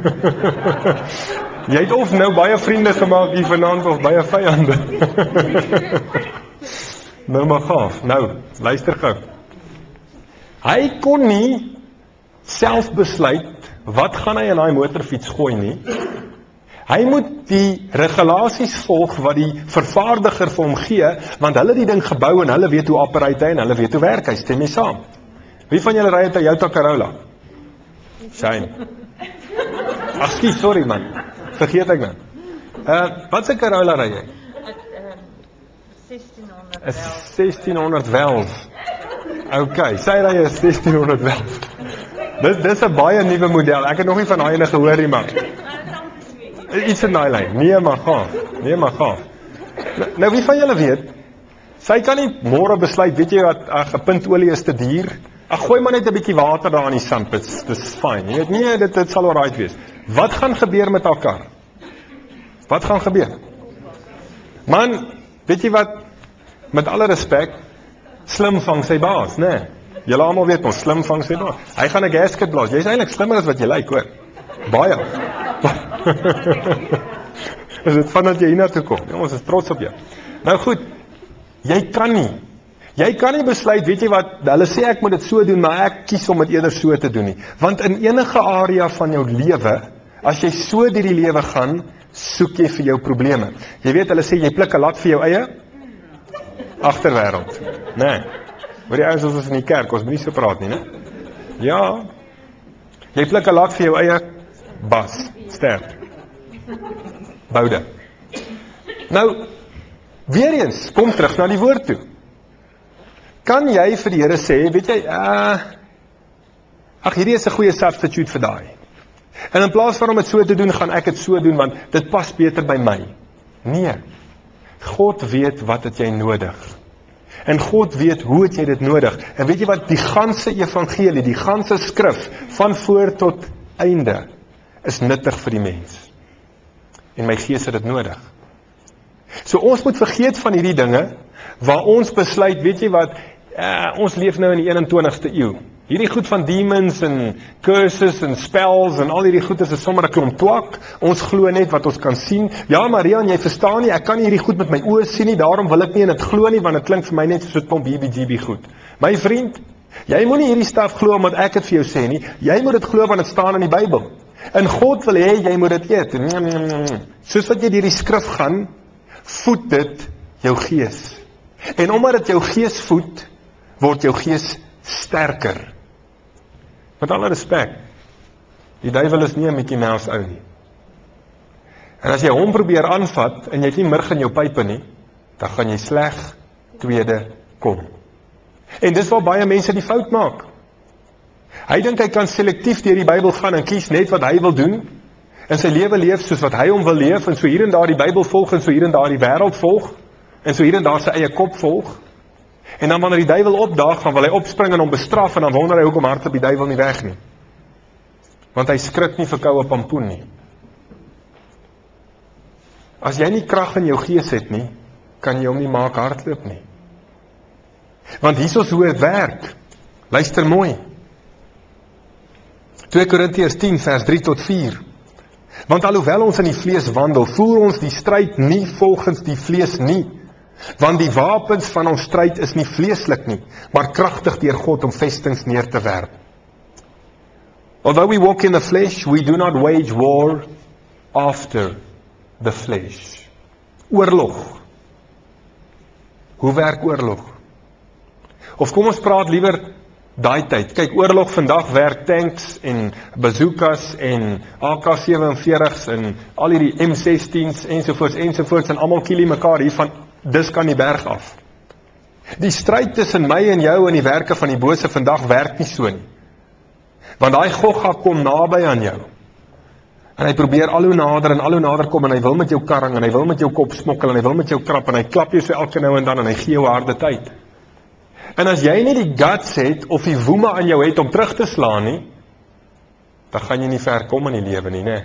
Jy het of nou baie vriende gemaak hier vanaand of baie vyande. Nou maar gaaf, nou, luister gou. Hy kon nie self besluit, wat gaan hy in daai motorfiets gooi nie. Hy moet die regulasies volg wat die vervaardiger vir hom gee, want hulle die ding gebou en hulle weet hoe operate hy en hulle weet hoe werk hy, stem jy saam. Wie van julle ry 'n Toyota Corolla? Shine. Ag, skie, sorry man. Vergeet ek nou. Uh, wat se Corolla ry jy? sestienhonderd sestienhonderd Welf. Ok, sy ry 'n sestienhonderd Welf. Dis dis 'n baie nuwe model. Ek het nog nie van daai ene gehoor nie, maar iets in daai lyn. Nee, maar gaaf. Nee, maar gaaf. Nou, nou wie van julle weet, sy kan nie môre besluit, weet jy wat, ag, 'n pint olie is te duur. Ag, gooi maar net 'n bietjie water daar in die sump. Dis dis fyn. Jy weet nie, dit dit sal alright wees. Wat gaan gebeur met haar kar? Wat gaan gebeur? Man, weet jy wat? Met alle respek, slim vang sy baas, né? Nee. Julle almal weet ons, slim vang sy baas. Hy gaan 'n gasket blaas. Jy's eintlik slimmer as wat jy lyk, hoor. Baie. Is dit van dat jy hiernatoe kom? Ja, ons is trots op jou. Nou goed, jy kan nie. Jy kan nie besluit, weet jy wat, hulle sê ek moet dit so doen, maar ek kies om dit eerder so te doen nie. Want in enige area van jou lewe, as jy so deur die lewe gaan, soek jy vir jou probleme. Jy weet, hulle sê jy pluk 'n lat vir jou eie agterwêreld. Nee. Hoor die ouens, ons is in die kerk, ons moet nie so praat nie, né? Ja. Jy pluk 'n lat vir jou eie bas, sterk. Boude. Nou, weer eens, kom terug na die woord toe. Kan jy vir die Here sê, weet jy, uh, Ag, hierdie is 'n goeie substitute vir daai. En in plaas van om dit so te doen, gaan ek dit so doen, want dit pas beter by my. Nee, God weet wat het jy nodig. En God weet hoe het jy dit nodig. En weet jy wat, die ganse evangelie, die ganse skrif, van voor tot einde, is nuttig vir die mens. En my gees het dit nodig. So ons moet vergeet van hierdie dinge, waar ons besluit, weet jy wat, uh, ons leef nou in die eenentwintigste eeu. Hierdie goed van demons en curses en spells en al hierdie goed is sommer 'n klomp twak. Ons glo net wat ons kan sien. Ja, Marian, jy verstaan nie, ek kan nie hierdie goed met my oë sien nie, daarom wil ek nie in dit glo nie, want dit klink vir my net soos 'n klomp heebie-jeebie goed. My vriend, jy moenie hierdie staf glo omdat ek dit vir jou sê nie. Jy moet dit glo want dit staan in die Bybel. En God wil hê jy moet dit eet. Soos wat jy deur die skrif gaan, voed dit jou gees. En omdat dit jou gees voed, word jou gees sterker. Met alle respek, die duiwel is nie 'n Mickey Mouse ou nie. En as jy hom probeer aanvat, en jy het nie murg in jou pype nie, dan gaan jy sleg tweede kom. En dis waar baie mense die fout maak. Hy dink hy kan selektief deur die Bybel gaan en kies net wat hy wil doen, en sy lewe leef soos wat hy hom wil leef, en so hier en daar die Bybel volg, en so hier en daar die wêreld volg, en so hier en daar sy eie kop volg. En dan wanneer die duiwel opdaag, dan wil hy opspring en hom bestraf, en dan wonder hy hoekom hardloop die duiwel nie weg nie. Want hy skrik nie vir koue pampoen nie. As jy nie krag in jou gees het nie, kan jy hom nie maak hardloop nie. Want hier is hoe het werk. Luister mooi. twee Korintiërs tien vers drie tot vier. Want alhoewel ons in die vlees wandel, voer ons die stryd nie volgens die vlees nie. Want die wapens van ons stryd is nie vleeslik nie, maar kragtig deur God om vestings neer te werp. Although we walk in the flesh, we do not wage war after the flesh. Oorlog. Hoe werk oorlog? Of kom ons praat liewer daai tyd. Kyk, oorlog vandag werk tanks en bazookas en A K sewenveertigs en al hierdie M sextiens ensovoorts ensovoorts en almal kill mekaar hier van dis kan die berg af. Die stryd tussen my en jou en die werke van die bose vandag werk nie so nie. Want daai gogga kom naby aan jou. En hy probeer al hoe nader en al hoe nader kom en hy wil met jou karring en hy wil met jou kop smokkel en hy wil met jou krap en hy klap jou so elke nou en dan en hy gee jou harde tyd. En as jy nie die guts het of die woeme aan jou het om terug te slaan nie, dan gaan jy nie ver kom in die lewe nie, né?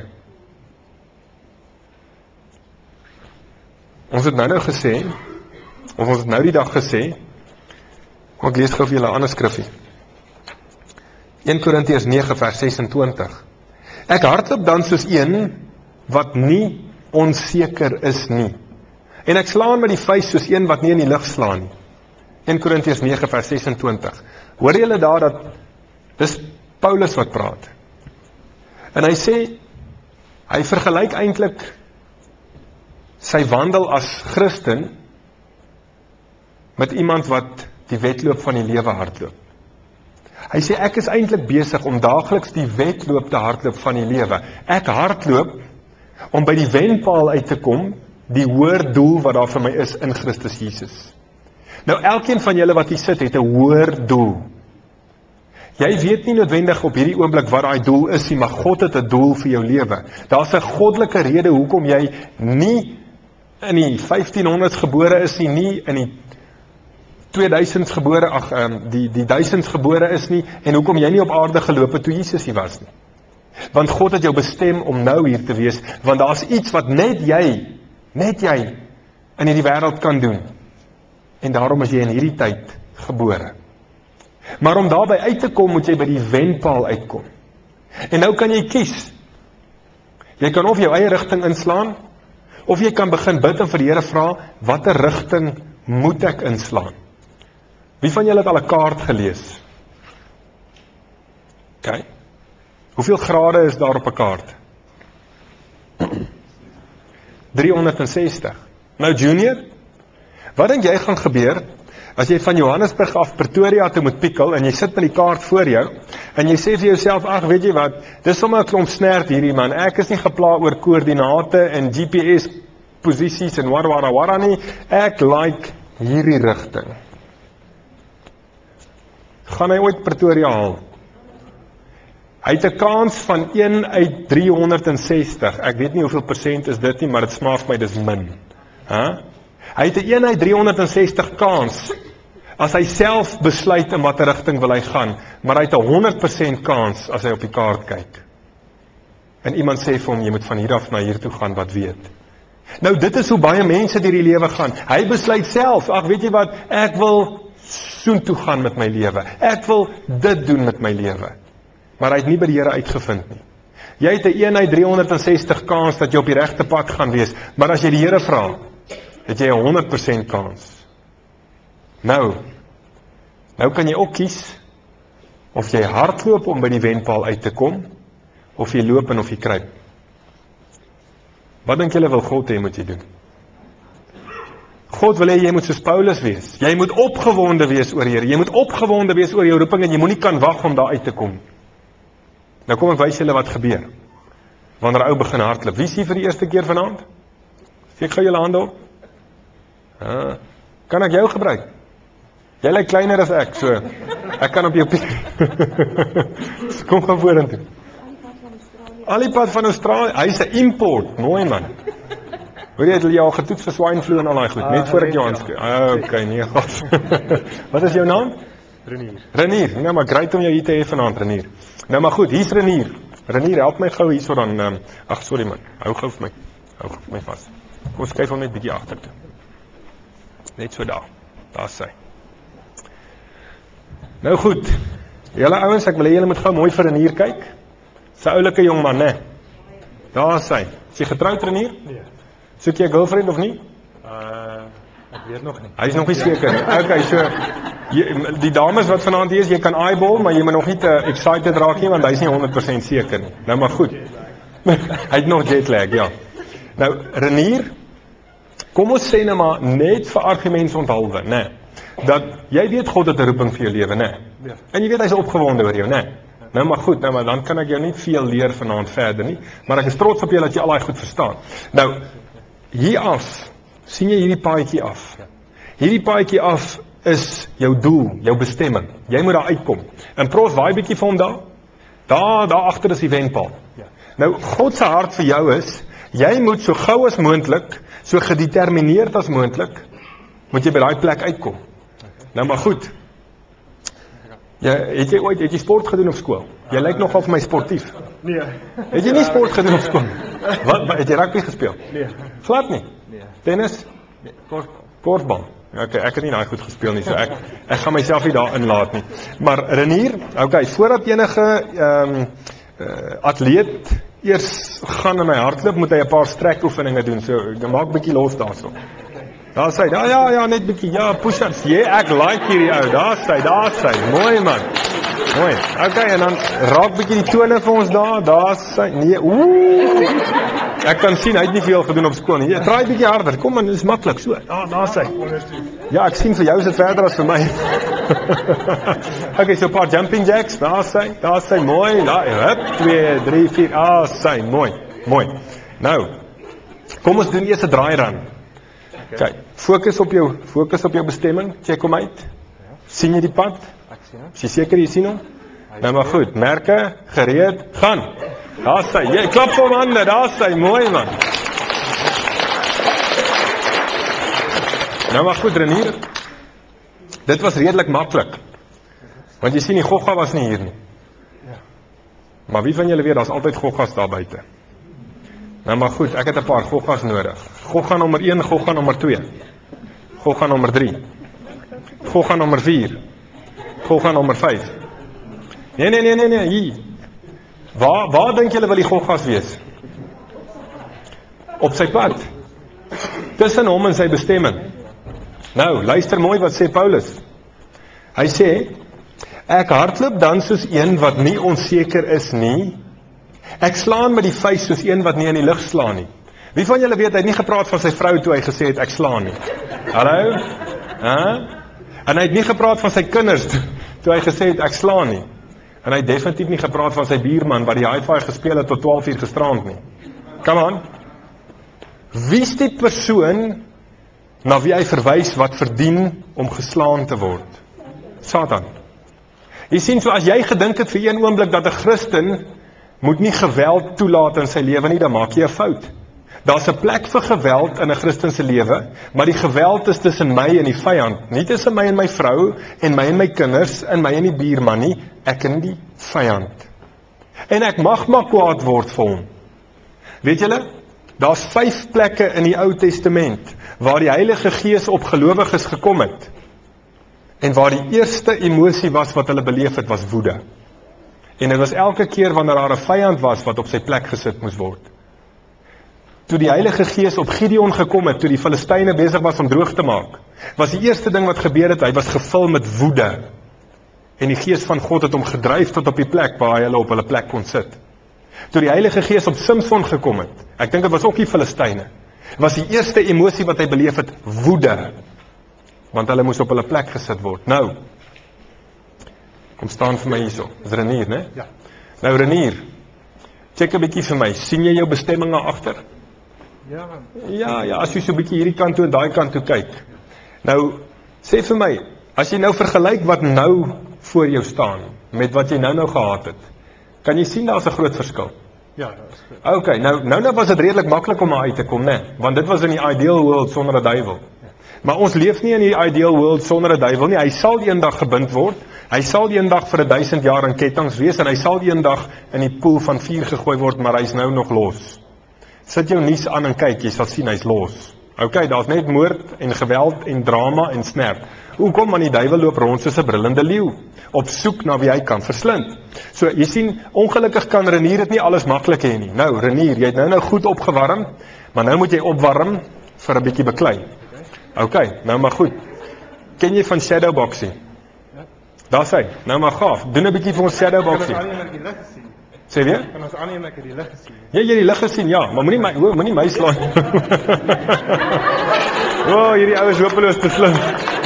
Ons het nou nou gesê, of ons het nou die dag gesê, kom ek lees gou vir julle 'n ander skrifgie. een Korintiërs nege vers sesentwintig. Ek hardloop dan soos een wat nie onseker is nie. En ek slaan met die vuis soos een wat nie in die lug slaan nie. een Korintiërs nege vers sesentwintig. Hoor julle daar dat dis Paulus wat praat. En hy sê, hy vergelyk eintlik sy wandel as Christen met iemand wat die wedloop van die lewe hardloop. Hy sê ek is eintlik besig om daagliks die wedloop te hardloop van die lewe. Ek hardloop om by die wenpaal uit te kom, die hoër doel wat daar vir my is in Christus Jesus. Nou elkeen van julle wat hier sit het 'n hoër doel. Jy weet nie noodwendig op hierdie oomblik wat daai doel is nie, maar God het 'n doel vir jou lewe. Daar's 'n goddelike rede hoekom jy nie in die vyftienhondreds gebore is nie, nie in die tweeduisends gebore, ag um, die die duisends gebore is nie en hoekom jy nie op aarde geloop het toe Jesus hier was nie. Want God het jou bestem om nou hier te wees, want daar's iets wat net jy, net jy in hierdie wêreld kan doen. En daarom is jy in hierdie tyd gebore. Maar om daarby uit te kom, moet jy by die wenpaal uitkom. En nou kan jy kies. Jy kan of jou eie rigting inslaan, of jy kan begin bid en vir die Here vra, watter rigting moet ek inslaan? Wie van julle het al 'n kaart gelees? OK. Hoeveel grade is daar op 'n kaart? driehonderdsestig. Nou Junior, wat dink jy gaan gebeur as jy van Johannesburg af Pretoria toe moet pikkel en jy sit met die kaart voor jou en jy sê vir jouself, ag weet jy wat, dis sommer 'n klomp snert hierdie man. Ek is nie gepla oor koördinate en G P S posisies en wara wara wara nie. Ek like hierdie rigting. Gaan hy ooit Pretoria haal? Hy het 'n kans van een uit driehonderdsestig. Ek weet nie hoeveel persent is dit nie, maar dit smaak my dis min. Huh? Hy het 'n een uit driehonderdsestig kans as hy self besluit in watter rigting wil hy gaan, maar hy het 'n honderd persent kans as hy op die kaart kyk. En iemand sê vir hom, jy moet van hier af na hier toe gaan, wat weet. Nou dit is hoe baie mense deur die lewe gaan. Hy besluit self, ag weet jy wat, ek wil soontoe gaan met my lewe. Ek wil dit doen met my lewe. Maar hy het nie by die Here uitgevind nie. Jy het 'n een uit driehonderdsestig kans dat jy op die regte pad gaan wees, maar as jy die Here vra, het jy 'n honderd persent kans. Nou, nou kan jy ook kies of jy hardloop om by die wenpaal uit te kom, of jy loop en of jy kruip. Wat dink julle wil God hê moet jy doen? God wil hê jy moet soos Paulus wees. Jy moet opgewonde wees oor die Here. Jy moet opgewonde wees oor jou roeping en jy moenie kan wag om daar uit te kom. Nou kom ek wys julle wat gebeur wanneer 'n ou begin hardloop. Wie is hier vir die eerste keer vanaand? Steek gou julle hande op. Ah, kan ek jou gebruik? Jy lyk kleiner as ek, so ek kan op jou piek. Kom gou vorentoe. Alipad van Australië, hy is 'n import, mooi man. Hoor jy, het jy al getoets vir swine flu en al daai goed, net voor ek jou aanskou. Okay, nee, God. Wat is jou naam? Renier. Renier, nou maar great om jou hier te hê vanaand, Renier. Nou maar goed, hier's Renier. Renier, help my gou hierso dan, um, ag sorry man, hou gou vir my, hou gou vir my vas. Kom skuif hom net bietjie agter toe. Net so daar, daar sy. Nou goed, julle ouens, ek wil hê julle moet gou mooi vir Renier kyk. Sy oulike jong man, né? Daar is sy. Is jy getroud, Renier? Nee. Soek jy 'n girlfriend of nie? Uh, ek weet nog nie. Hy is nog nie seker nie. Okay, so jy, die dames wat vanaand hier is, jy kan eyeball, maar jy moet nog nie te excited raak nie, want hy is nie honderd persent seker nie. Nou maar goed. Hy het nog jet lag, ja. Nou, Renier, kom ons sê nou maar net vir argumentsonthaalwe, né? Dat jy weet God het 'n roeping vir jou lewe, né? Ja. En jy weet hy's opgewonde oor jou, né? Nou maar goed, nou maar dan kan ek jou nie veel leer vanaand verder nie, maar ek is trots op jou dat jy al daai goed verstaan. Nou, hier af, sien jy hierdie paadjie af. Hierdie paadjie af is jou doel, jou bestemming. Jy moet daar uitkom. En pros waai bietjie vir hom daar. Daar, daar agter is die wenpaal. Ja. Nou, God se hart vir jou is, jy moet so gou as moontlik, so gedetermineerd as moontlik, moet jy by daai plek uitkom. Nou maar goed. Ja, het jy ooit, het jy sport gedoen op skool? Jy lyk nogal vir my sportief. Nee. Het jy nie sport gedoen op skool? Wat, wat het jy rugby gespeel? Nee. Glad nie. Nee. Tennis? Nee. Kort. Korfbal. Okay, ek het nie daai goed gespeel nie, so ek ek gaan myself nie daar inlaat nie. Maar Renier, okay, voordat enige ehm um, uh, atleet eers gaan in my hardloop, moet hy 'n paar strekoefeninge doen. So, maak bietjie los daarso. Daar sê, ja, ja, ja, net bietjie, ja, push-ups. Ja, ek like hierdie ou. Daar sê, daar sê, mooi man. Mooi. Okay, en dan raak bietjie die tone vir ons daar. Daar sê, nee, ooh. Ek kan sien, hy het nie veel gedoen op skool nie. Ja, draai bietjie harder. Kom man, dit is maklik so. Daar, daar sê. Ja, ek sien vir jou is dit verder as vir my. Okay, so 'n paar jumping jacks. Daar sê, daar sê, mooi. Daar, hup, twee, drie, vier. Daar sê, mooi. Mooi. Nou, kom ons doen eers 'n draai run. Kyk, fokus op jou, fokus op jou bestemming. Check hom uit. Sien jy die pad? Ek sien hom. Is jy seker jy sien hom? Nou maar goed, merke, gereed, gaan. Daar sê, jy klap vir hom hande, daar sê, mooi man. Nou maar goed, Renier. Dit was redelik maklik. Want jy sien die gogga was nie hier nie. Maar wie van julle weet, daar's altyd goggas daar buite. Nou maar goed, ek het 'n paar goggas nodig. Gogga nommer een, gogga nommer twee. Gogga nommer drie. Gogga nommer vier. Gogga nommer vyf. Nee, nee, nee, nee, nee, hier. Waar, waar dink julle wil die goggas wees? Op sy pad. Tussen hom en sy bestemming. Nou, luister mooi wat sê Paulus. Hy sê, ek hardloop dan soos een wat nie onseker is nie. Ek slaan met die vuis soos een wat nie in die lug slaan nie. Wie van julle weet, hy het nie gepraat van sy vrou toe hy gesê het, ek slaan nie. Hallo? Huh? En hy het nie gepraat van sy kinders toe, toe hy gesê het, ek slaan nie. En hy het definitief nie gepraat van sy buurman, wat die hi-fi gespeel het tot twaalf uur gisterand nie. Come on. Wie is die persoon, na wie hy verwys, wat verdien om geslaan te word? Satan. Jy sien, so as jy gedink het vir een oomblik dat 'n Christen moet nie geweld toelaat in sy lewe nie, dan maak jy 'n fout. Daar's 'n plek vir geweld in 'n Christen se lewe, maar die geweld is tussen my en die vyand, nie tussen my en my vrou en my en my kinders en my en die buurman nie, ek en die vyand. En ek mag maar kwaad word vir hom. Weet julle, daar's vyf plekke in die Ou Testament waar die Heilige Gees op gelowiges gekom het. En waar die eerste emosie was wat hulle beleef het, was woede. En dit was elke keer wanneer daar 'n vyand was wat op sy plek gesit moes word. Toe die Heilige Gees op Gideon gekom het, toe die Filistyne besig was om droog te maak, was die eerste ding wat gebeur het, hy was gevul met woede. En die Gees van God het hom gedryf tot op die plek waar hy hulle op hulle plek kon sit. Toe die Heilige Gees op Simson gekom het, ek dink dit was ook die Filistyne, was die eerste emosie wat hy beleef het, woede. Want hulle moes op hulle plek gesit word. Nou, kom staan vir my hierso. Dis Renier, né? Ja. Nou Renier, check 'n bietjie vir my. sien jy jou bestemming agter? Ja, Ja, ja, as jy so 'n bietjie hierdie kant toe en daai kant toe kyk. Nou, sê vir my, as jy nou vergelyk wat nou voor jou staan met wat jy nou nou gehad het, kan jy sien daar's 'n groot verskil. ja, dat is goed. Okay, nou nou nou was dit redelik maklik om uit te kom, né? Want dit was in die ideal world sonder 'n duiwel. Maar ons leef nie in die ideal world sonder 'n duiwel nie. Hy sal eendag gebind word. Hy sal eendag vir 'n duisend jaar in kettinge wees en hy sal eendag in die poel van vuur gegooi word, maar hy's nou nog los. Sit jou nuus aan en kyk, jy sal sien hy's los. Okay, daar's net moord en geweld en drama en snerp. Hoekom? Want die duiwel loop rond soos 'n brullende leeu, op soek na wie hy kan verslind. So, jy sien, ongelukkig kan Renier dit nie alles maklik hê nie. Nou, Renier, jy het nou nou goed opgewarm, maar nou moet jy opwarm vir 'n bietjie beklei. Okay, nou maar goed. Ken jy van shadowboxing? Ja. Daar's hy. Nou maar gaaf. Doen 'n bietjie vir ons Kan ons shadowboxing. aanneem ek het die lig gesien? Sê weer? Kan ons aanneem ek het die lig gesien? Ja, jy het die lig gesien, ja, maar moenie my ho, moenie my slaan. O, oh, hierdie oues hopeloos te slim.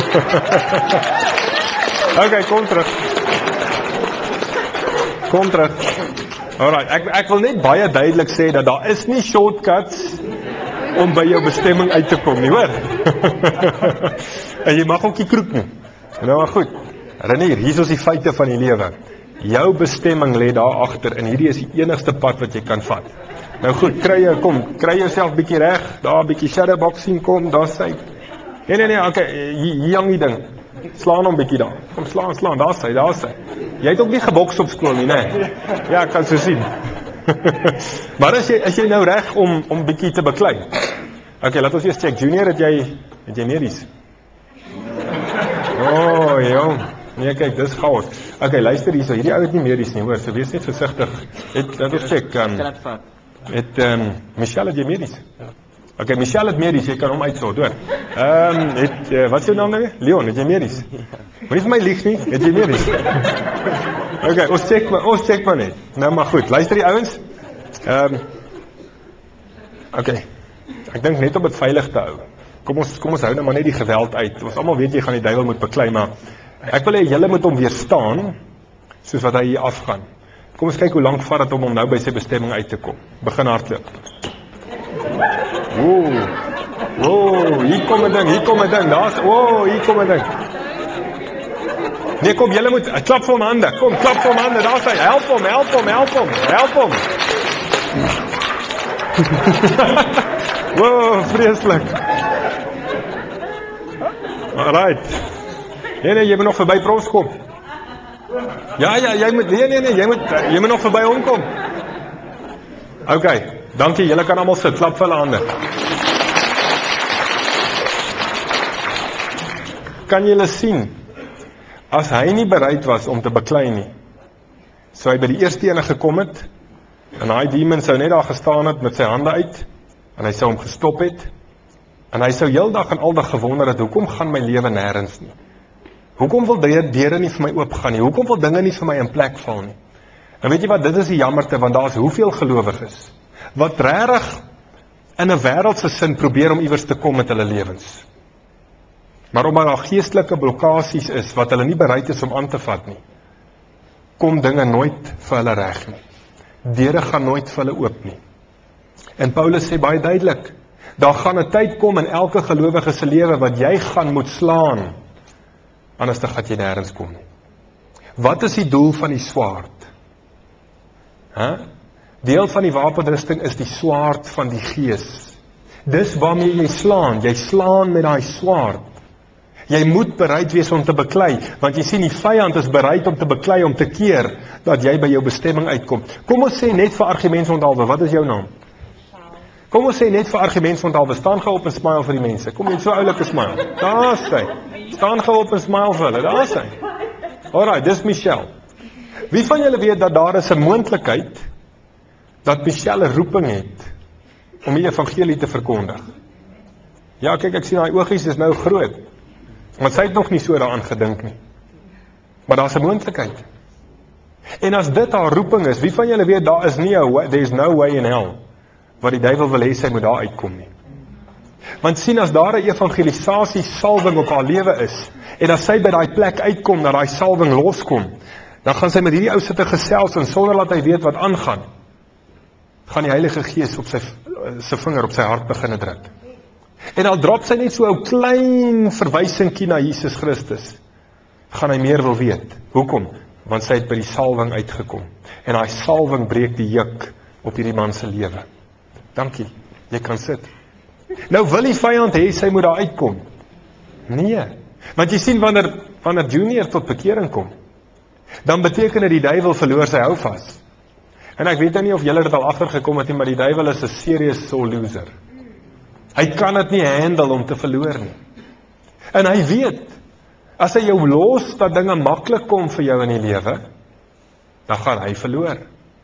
Okay, kom terug. Kom terug. Alright, ek ek wil net baie duidelik sê dat daar is nie shortcuts om by jou bestemming uit te kom nie, hoor. En jy mag ook nie kroek nie. Nou maar goed. Renier, hier is die feite van die lewe. Jou bestemming lê daar agter en hierdie is die enigste pad wat jy kan vat. Nou goed, kry jy, kom, kry jouself bietjie reg, daar bietjie shadowboxing kom, daar sy. Nee nee nee, okay, hier, hier hang die ding. Slaan hom bietjie daar. Kom slaan, slaan, daar sy, daar sy. Jy het ook nie geboks op skool nie, né? Ja, ek kan so sien. Maar as jy is jy nou reg om om bietjie te beklei. Okay, laat ons eers check. Junior, het jy het jy medies? O, oh, jong. Nee, kyk, dis chaos. Okay, luister hierso. Hierdie ou het nie medies nie, hoor. So wees net versigtig. Het laat ons check. Um, het ehm um, Michelle, het jy medies? Ja. Okay, Michelle het medies, jy kan hom uitsort, hoor. Ehm um, het uh, wat is jou naam nou weer? Leon, het jy medies? Moenie vir my lieg nie, het jy medies? Okay, ons check maar, ons check maar net. Nou maar goed. Luister die ouens. Ehm um, Okay. Ek dink net om dit veilig te hou. Kom ons kom ons hou nou maar net die geweld uit. Ons almal weet jy gaan die duiwel moet beklei, maar ek wil hê julle moet hom weerstaan soos wat hy hier afgaan. Kom ons kyk hoe lank vat dit om hom nou by sy bestemming uit te kom. Begin hardloop. Woew. Woew, hier kom 'n ding, hier kom 'n ding. Daar's, woew, hier kom 'n ding. Nee, kom, julle moet klap vir hom hande. Kom, klap vir hom hande. Daar's hy. Help hom, help hom, help hom. Help hom. Wow, vreeslik. Alright. Nee nee, jy moet nog verby Profs kom. Ja ja, jy moet nee nee nee, jy moet jy moet nog verby hom kom. Okay, dankie. Julle kan almal sit. Klap vir hulle hande. Kan julle sien? As hy nie bereid was om te beklei nie, sou hy by die eerste ene gekom het en daai demon sou net daar gestaan het met sy hande uit en hy sou hom gestop het en hy sou heeldag en aldag gewonder het, hoekom gaan my lewe nêrens nie? Hoekom wil die deure nie vir my oopgaan nie? Hoekom wil dinge nie vir my in plek val nie? En weet jy wat, dit is die jammerte, want daar is hoeveel gelowiges wat regtig in 'n wêreldse sin probeer om iewers te kom met hulle lewens. Maar omdat daar geestelike blokkades is wat hulle nie bereid is om aan te vat nie, kom dinge nooit vir hulle reg nie. Deure gaan nooit vir hulle oop nie. En Paulus sê baie duidelik, daar gaan 'n tyd kom in elke gelowige se lewe wat jy gaan moet slaan, anders dan gaan jy nêrens kom nie. Wat is die doel van die swaard? Huh? Deel van die wapenrusting is die swaard van die gees. Dis waarmee jy slaan, jy slaan met daai swaard. Jy moet bereid wees om te beklei, want jy sien die vyand is bereid om te beklei, om te keer, dat jy by jou bestemming uitkom. Kom ons sê net vir argumentsondhalwe, wat is jou naam? Kom ons sê net vir argumentsondhalwe, staan gou op en smile vir die mense. Kom jy het so oulike smile. Daar is hy. Staan gou op en smile vir hulle, daar is hy. Alright, dis Michelle. Wie van julle weet dat daar is 'n moontlikheid dat Michelle 'n roeping het om die evangelie te verkondig? Ja, kyk, ek sien haar oogies is nou groot. Want sy het nog nie so daaraan gedink nie. Maar daar's 'n moontlikheid. En as dit haar roeping is, wie van julle weet daar is nie 'n way, there's no way in hell wat die duiwel wil hê sy moet daar uitkom nie. Want sien, as daar 'n evangelisasie salwing op haar lewe is, en as sy by daai plek uitkom, dat daai salwing loskom, dan gaan sy met hierdie ou sitte gesels, en sonder dat hy weet wat aangaan, gaan die Heilige Gees op sy, sy vinger op sy hart begin druk. En al drop sy net so 'n klein verwysingkie na Jesus Christus, gaan hy meer wil weet. Hoekom? Want sy het by die salwing uitgekom. En daai salwing breek die juk op hierdie man se lewe. Dankie, jy kan sit. Nou wil die vyand hê sy moet daar uitkom. Nee, want jy sien wanneer, wanneer Junior tot bekering kom, dan beteken dit die duiwel verloor sy houvas. En ek weet nou nie of julle dit al agtergekom het nie, maar die duiwel is 'n serious soul loser. Hy kan dit nie handle om te verloor nie. En hy weet, as hy jou los, dat dinge maklik kom vir jou in die lewe, dan gaan hy verloor.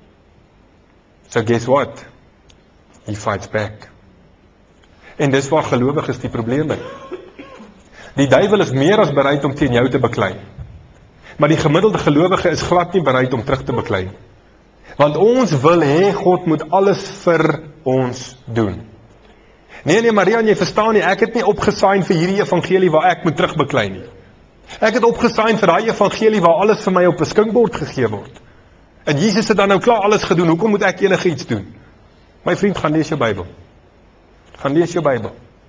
So guess what? He fights back. En dis waar gelowiges die probleem het. Die duiwel is meer as bereid om teen jou te beklei. Maar die gemiddelde gelowige is glad nie bereid om terug te beklei. Want ons wil hê God moet alles vir ons doen. Nee, nee, Marian, jy verstaan nie, ek het nie opgesign vir hierdie evangelie waar ek moet terugbeklei nie. Ek het opgesign vir daai evangelie waar alles vir my op 'n skinkbord gegee word. En Jesus het dan nou klaar alles gedoen, hoekom moet ek enige iets doen? My vriend, gaan lees jou Bybel. Gaan lees jou Bybel.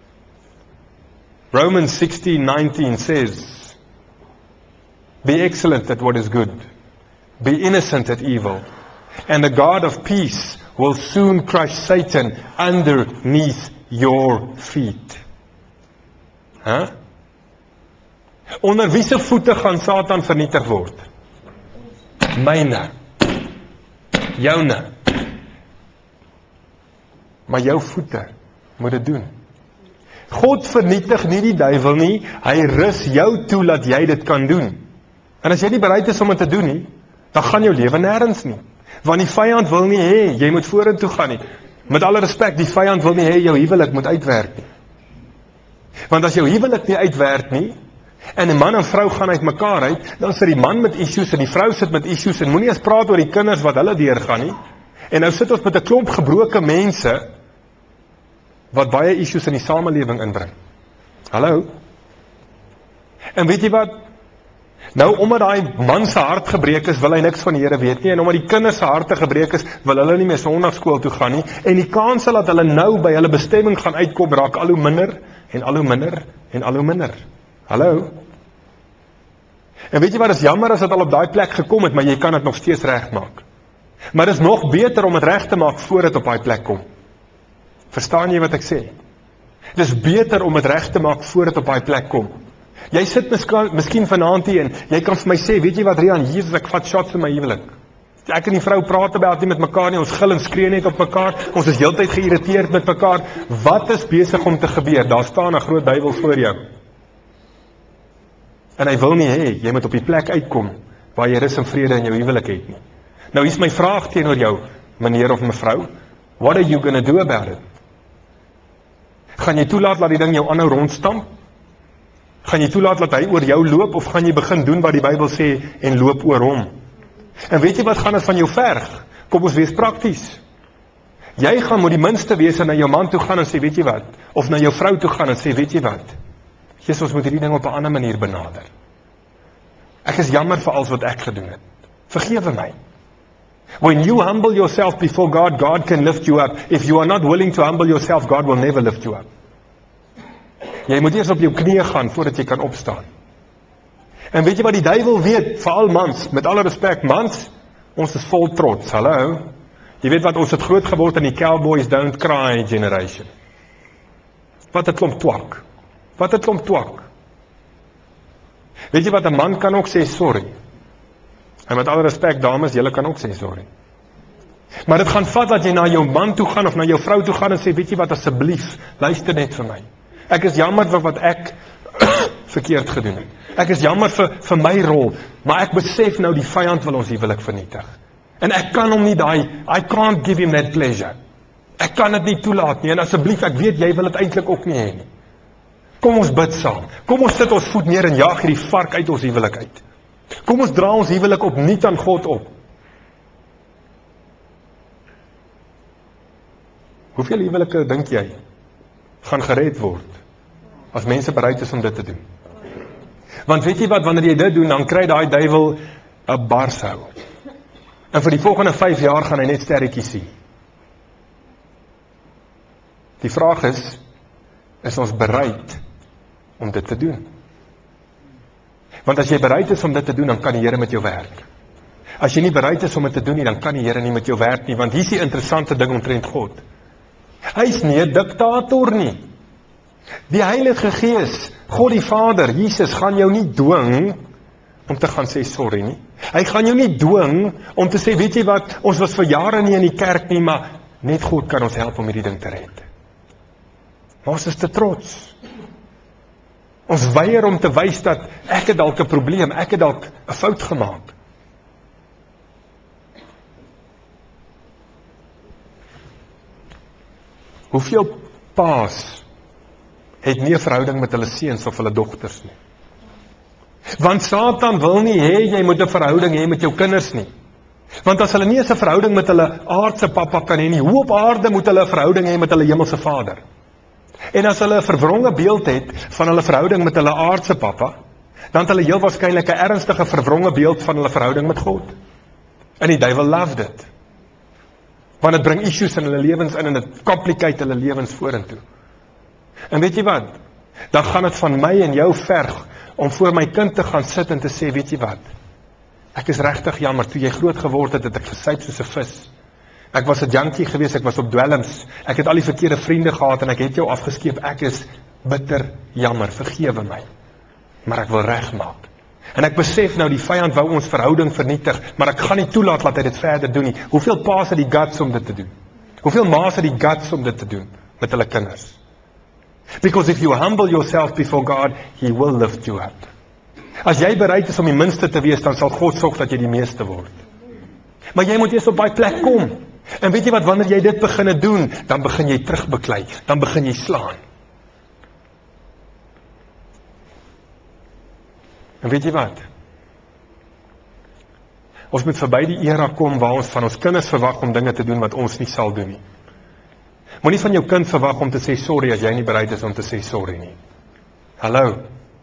Romans sixteen nineteen says, be excellent at what is good, be innocent at evil, and the God of peace will soon crush Satan underneath your feet. Huh? Onder wie se voete gaan Satan vernietig word? Myne. Joune. Maar jou voete moet dit doen. God vernietig nie die duiwel nie, hy rus jou toe dat jy dit kan doen. En as jy nie bereid is om dit te doen nie, dan gaan jou lewe nêrens nie. Want die vyand wil nie hê jy moet vorentoe gaan nie. Met alle respek, die vyand wil nie hê jou huwelik moet uitwerk nie. Want as jou huwelik nie uitwerk nie, en 'n man en vrou gaan uit mekaar uit, dan sit die man met issues en die vrou sit met issues en moenie eens praat oor die kinders wat hulle deurgaan nie. En nou sit ons met 'n klomp gebroke mense wat baie issues in die samelewing inbring. Hallo? En weet jy wat? Nou, omdat daai man se hart gebreek is, wil hy niks van die Here weet nie, en omdat die kinders se harte gebreek is, wil hulle nie meer Sondagskool toe gaan nie, en die kans dat hulle nou by hulle bestemming gaan uitkom, raak al hoe minder, en al hoe minder, en al hoe minder. Hallo? En weet jy wat is jammer as dit al op daai plek gekom het, maar jy kan dit nog steeds regmaak. Maar dit is nog beter om dit reg te maak voor dit op daai plek kom. Verstaan jy wat ek sê? Dit is beter om dit reg te maak voor dit op daai plek kom. Jy sit miskien, miskien vanaand hier en jy kan vir my sê, weet jy wat Rian, Jesus, ek vat shots in my huwelik. Ek en die vrou praat about nie met mekaar nie, ons gil en skree net op mekaar, ons is heeltyd geïrriteerd met mekaar. Wat is besig om te gebeur? Daar staan 'n groot duiwel voor jou. En hy wil nie hê, jy moet op die plek uitkom, waar jy rus en vrede in jou huwelik het nie. Nou, hier is my vraag teenoor jou, meneer of mevrou, what are you gonna do about it? Gaan jy toelaat dat die ding jou aanhou rondstamp? Gaan jy toelaat dat hy oor jou loop, of gaan jy begin doen wat die Bybel sê, en loop oor hom? En weet jy wat gaan dit van jou verg? Kom ons wees prakties. Jy gaan moet die minste wees en na jou man toe gaan en sê, weet jy wat? Of na jou vrou toe gaan en sê, weet jy wat? Jesus, ons moet hierdie ding op 'n ander manier benader. Ek is jammer vir alles wat ek gedoen het. Vergewe my. When you humble yourself before God, God can lift you up. If you are not willing to humble yourself, God will never lift you up. Jy moet eers op jou knieë gaan voordat jy kan opstaan. En weet jy wat die duiwel weet, veral mans, met alle respek, mans, ons is vol trots, hallo. Jy weet wat, ons het groot geword in die Cowboys Don't Cry generation. Wat 'n klomp twak. Wat 'n klomp twak. Weet jy wat, 'n man kan ook sê sorry. En met alle respek, dames, julle kan ook sê sorry. Maar dit gaan vat dat jy na jou man toe gaan of na jou vrou toe gaan en sê, weet jy wat, asseblief, luister net vir my. Ek is jammer vir wat ek verkeerd gedoen het. Ek is jammer vir, vir my rol, maar ek besef nou die vyand wil ons huwelik vernietig. En ek kan hom nie daai, I can't give him that pleasure. Ek kan dit nie toelaat nie, en asseblief, ek weet, jy wil dit eintlik ook nie hê nie. Kom ons bid saam. Kom ons sit ons voet neer en jaag hierdie vark uit ons huwelik uit. Kom ons dra ons huwelik opnuut aan God op. Hoeveel huwelike dink jy gaan gered word as mense bereid is om dit te doen? Want weet jy wat, wanneer jy dit doen, dan kry daai duiwel 'n barshou. En vir die volgende vyf jaar gaan hy net sterretjies sien. Die vraag is, is ons bereid om dit te doen? Want as jy bereid is om dit te doen, dan kan die Here met jou werk. As jy nie bereid is om dit te doen nie, dan kan die Here nie met jou werk nie, want hier is die interessante ding omtrent God. Hy is nie 'n diktator nie. Die Heilige Gees, God die Vader, Jesus, gaan jou nie dwing om te gaan sê sorry nie. Hy gaan jou nie dwing om te sê, weet jy wat, ons was vir jare nie in die kerk nie, maar net God kan ons help om hierdie ding te red. Maar ons is te trots. Ons weier om te wys dat ek het dalk 'n probleem, ek het dalk 'n fout gemaak. Hoeveel paas het nie 'n verhouding met hulle seuns of hulle dogters nie? Want Satan wil nie hê jy moet 'n verhouding hê met jou kinders nie. Want as hulle nie eens 'n verhouding met hulle aardse pappa kan hê nie, hoe op aarde moet hulle 'n verhouding hê met hulle hemelse Vader? En as hulle 'n verwronge beeld het van hulle verhouding met hulle aardse pappa, dan het hulle heel waarskynlik 'n ernstige verwronge beeld van hulle verhouding met God. En die duiwel love dit. Want dit bring issues in hulle lewens in en dit complicate hulle lewens vorentoe. En weet jy wat? Dan gaan dit van my en jou verg om voor my kind te gaan sit en te sê, weet jy wat? Ek is regtig jammer, toe jy groot geword het, het ek gesuip soos 'n vis. Ek was 'n junkie geweest, ek was op dwelms, ek het al die verkeerde vriende gehad en ek het jou afgeskeep, ek is bitter jammer, vergewe my. Maar ek wil regmaak. En ek besef nou, die vyand wou ons verhouding vernietig, maar ek gaan nie toelaat dat hy dit verder doen nie. Hoeveel paas het die guts om dit te doen? Hoeveel ma's het die guts om dit te doen met hulle kinders? Because if you humble yourself before God, He will lift you up. As jy bereid is om die minste te wees, dan sal God sorg dat jy die meeste word. Maar jy moet eers op daai plek kom. En weet jy wat, wanneer jy dit begin doen, dan begin jy terugbeklei, dan begin jy slaan. En weet jy wat? Ons moet verby die era kom waar ons van ons kinders verwag om dinge te doen wat ons nie sal doen nie. Moenie van jou kind verwag om te sê sorry as jy nie bereid is om te sê sorry nie. Hallo.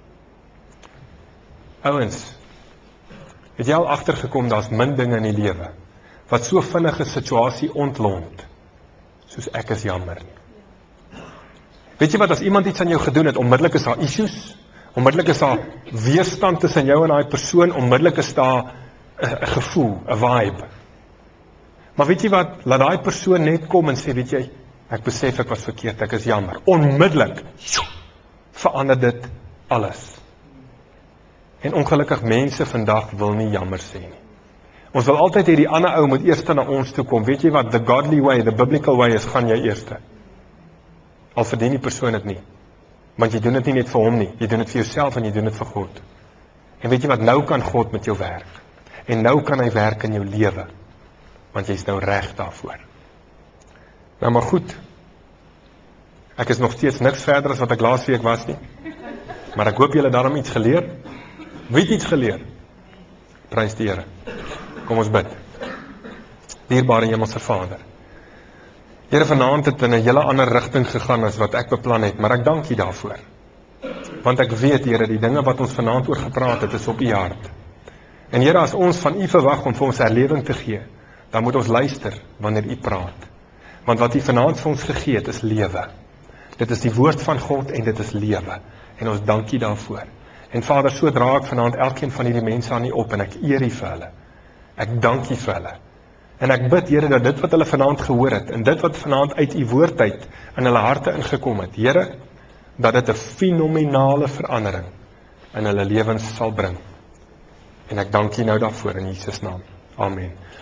Ouens, het jy al agtergekom daar's min dinge in die lewe wat so vinnige situasie ontlont soos ek is jammer nie. Weet jy wat, as iemand iets aan jou gedoen het, onmiddellik is daar issues, onmiddellik is daar weerstand tussen jou en daai persoon, onmiddellik is daar 'n gevoel, 'n vibe. Maar weet jy wat, laat daai persoon net kom en sê, weet jy, ek besef ek was verkeerd, ek is jammer. Onmiddellik verander dit alles. En ongelukkig mense vandag wil nie jammer sê nie. Ons wil altyd hê die ander ou moet eerste na ons toe kom. Weet jy wat, the godly way, the biblical way is, gaan jy eerste. Al verdien die persoon dit nie. Want jy doen dit nie net vir hom nie, jy doen dit vir jouself en jy doen dit vir God. En weet jy wat, nou kan God met jou werk. En nou kan hy werk in jou lewe. Want jy is nou reg daarvoor. Nou maar goed, ek is nog steeds niks verder as wat ek laas week was nie. Maar ek hoop julle het daarom iets geleer. Wie het iets geleer? Prys die Here. Kom ons bid. Dierbare Hemelse Vader, Here, vanaand het in 'n hele ander rigting gegaan as wat ek beplan het, maar ek dank U daarvoor. Want ek weet, Here, die dinge wat ons vanaand oor gepraat het, is op U hart. En Here, as ons van U verwag om vir ons herlewing te gee, dan moet ons luister wanneer U praat. Want wat U vanaand vir ons gegee het, is lewe. Dit is die woord van God en dit is lewe. En ons dank U daarvoor. En Vader, so dra ek vanaand elkeen van hierdie mense aan U op en ek eer U vir hulle. Ek dank U vir hulle. En ek bid, Here, dat dit wat hulle vanaand gehoor het en dit wat vanaand uit U woord uit in hulle harte ingekom het, Here, dat dit 'n fenominale verandering in hulle lewens sal bring. En ek dank U nou daarvoor in Jesus naam. Amen.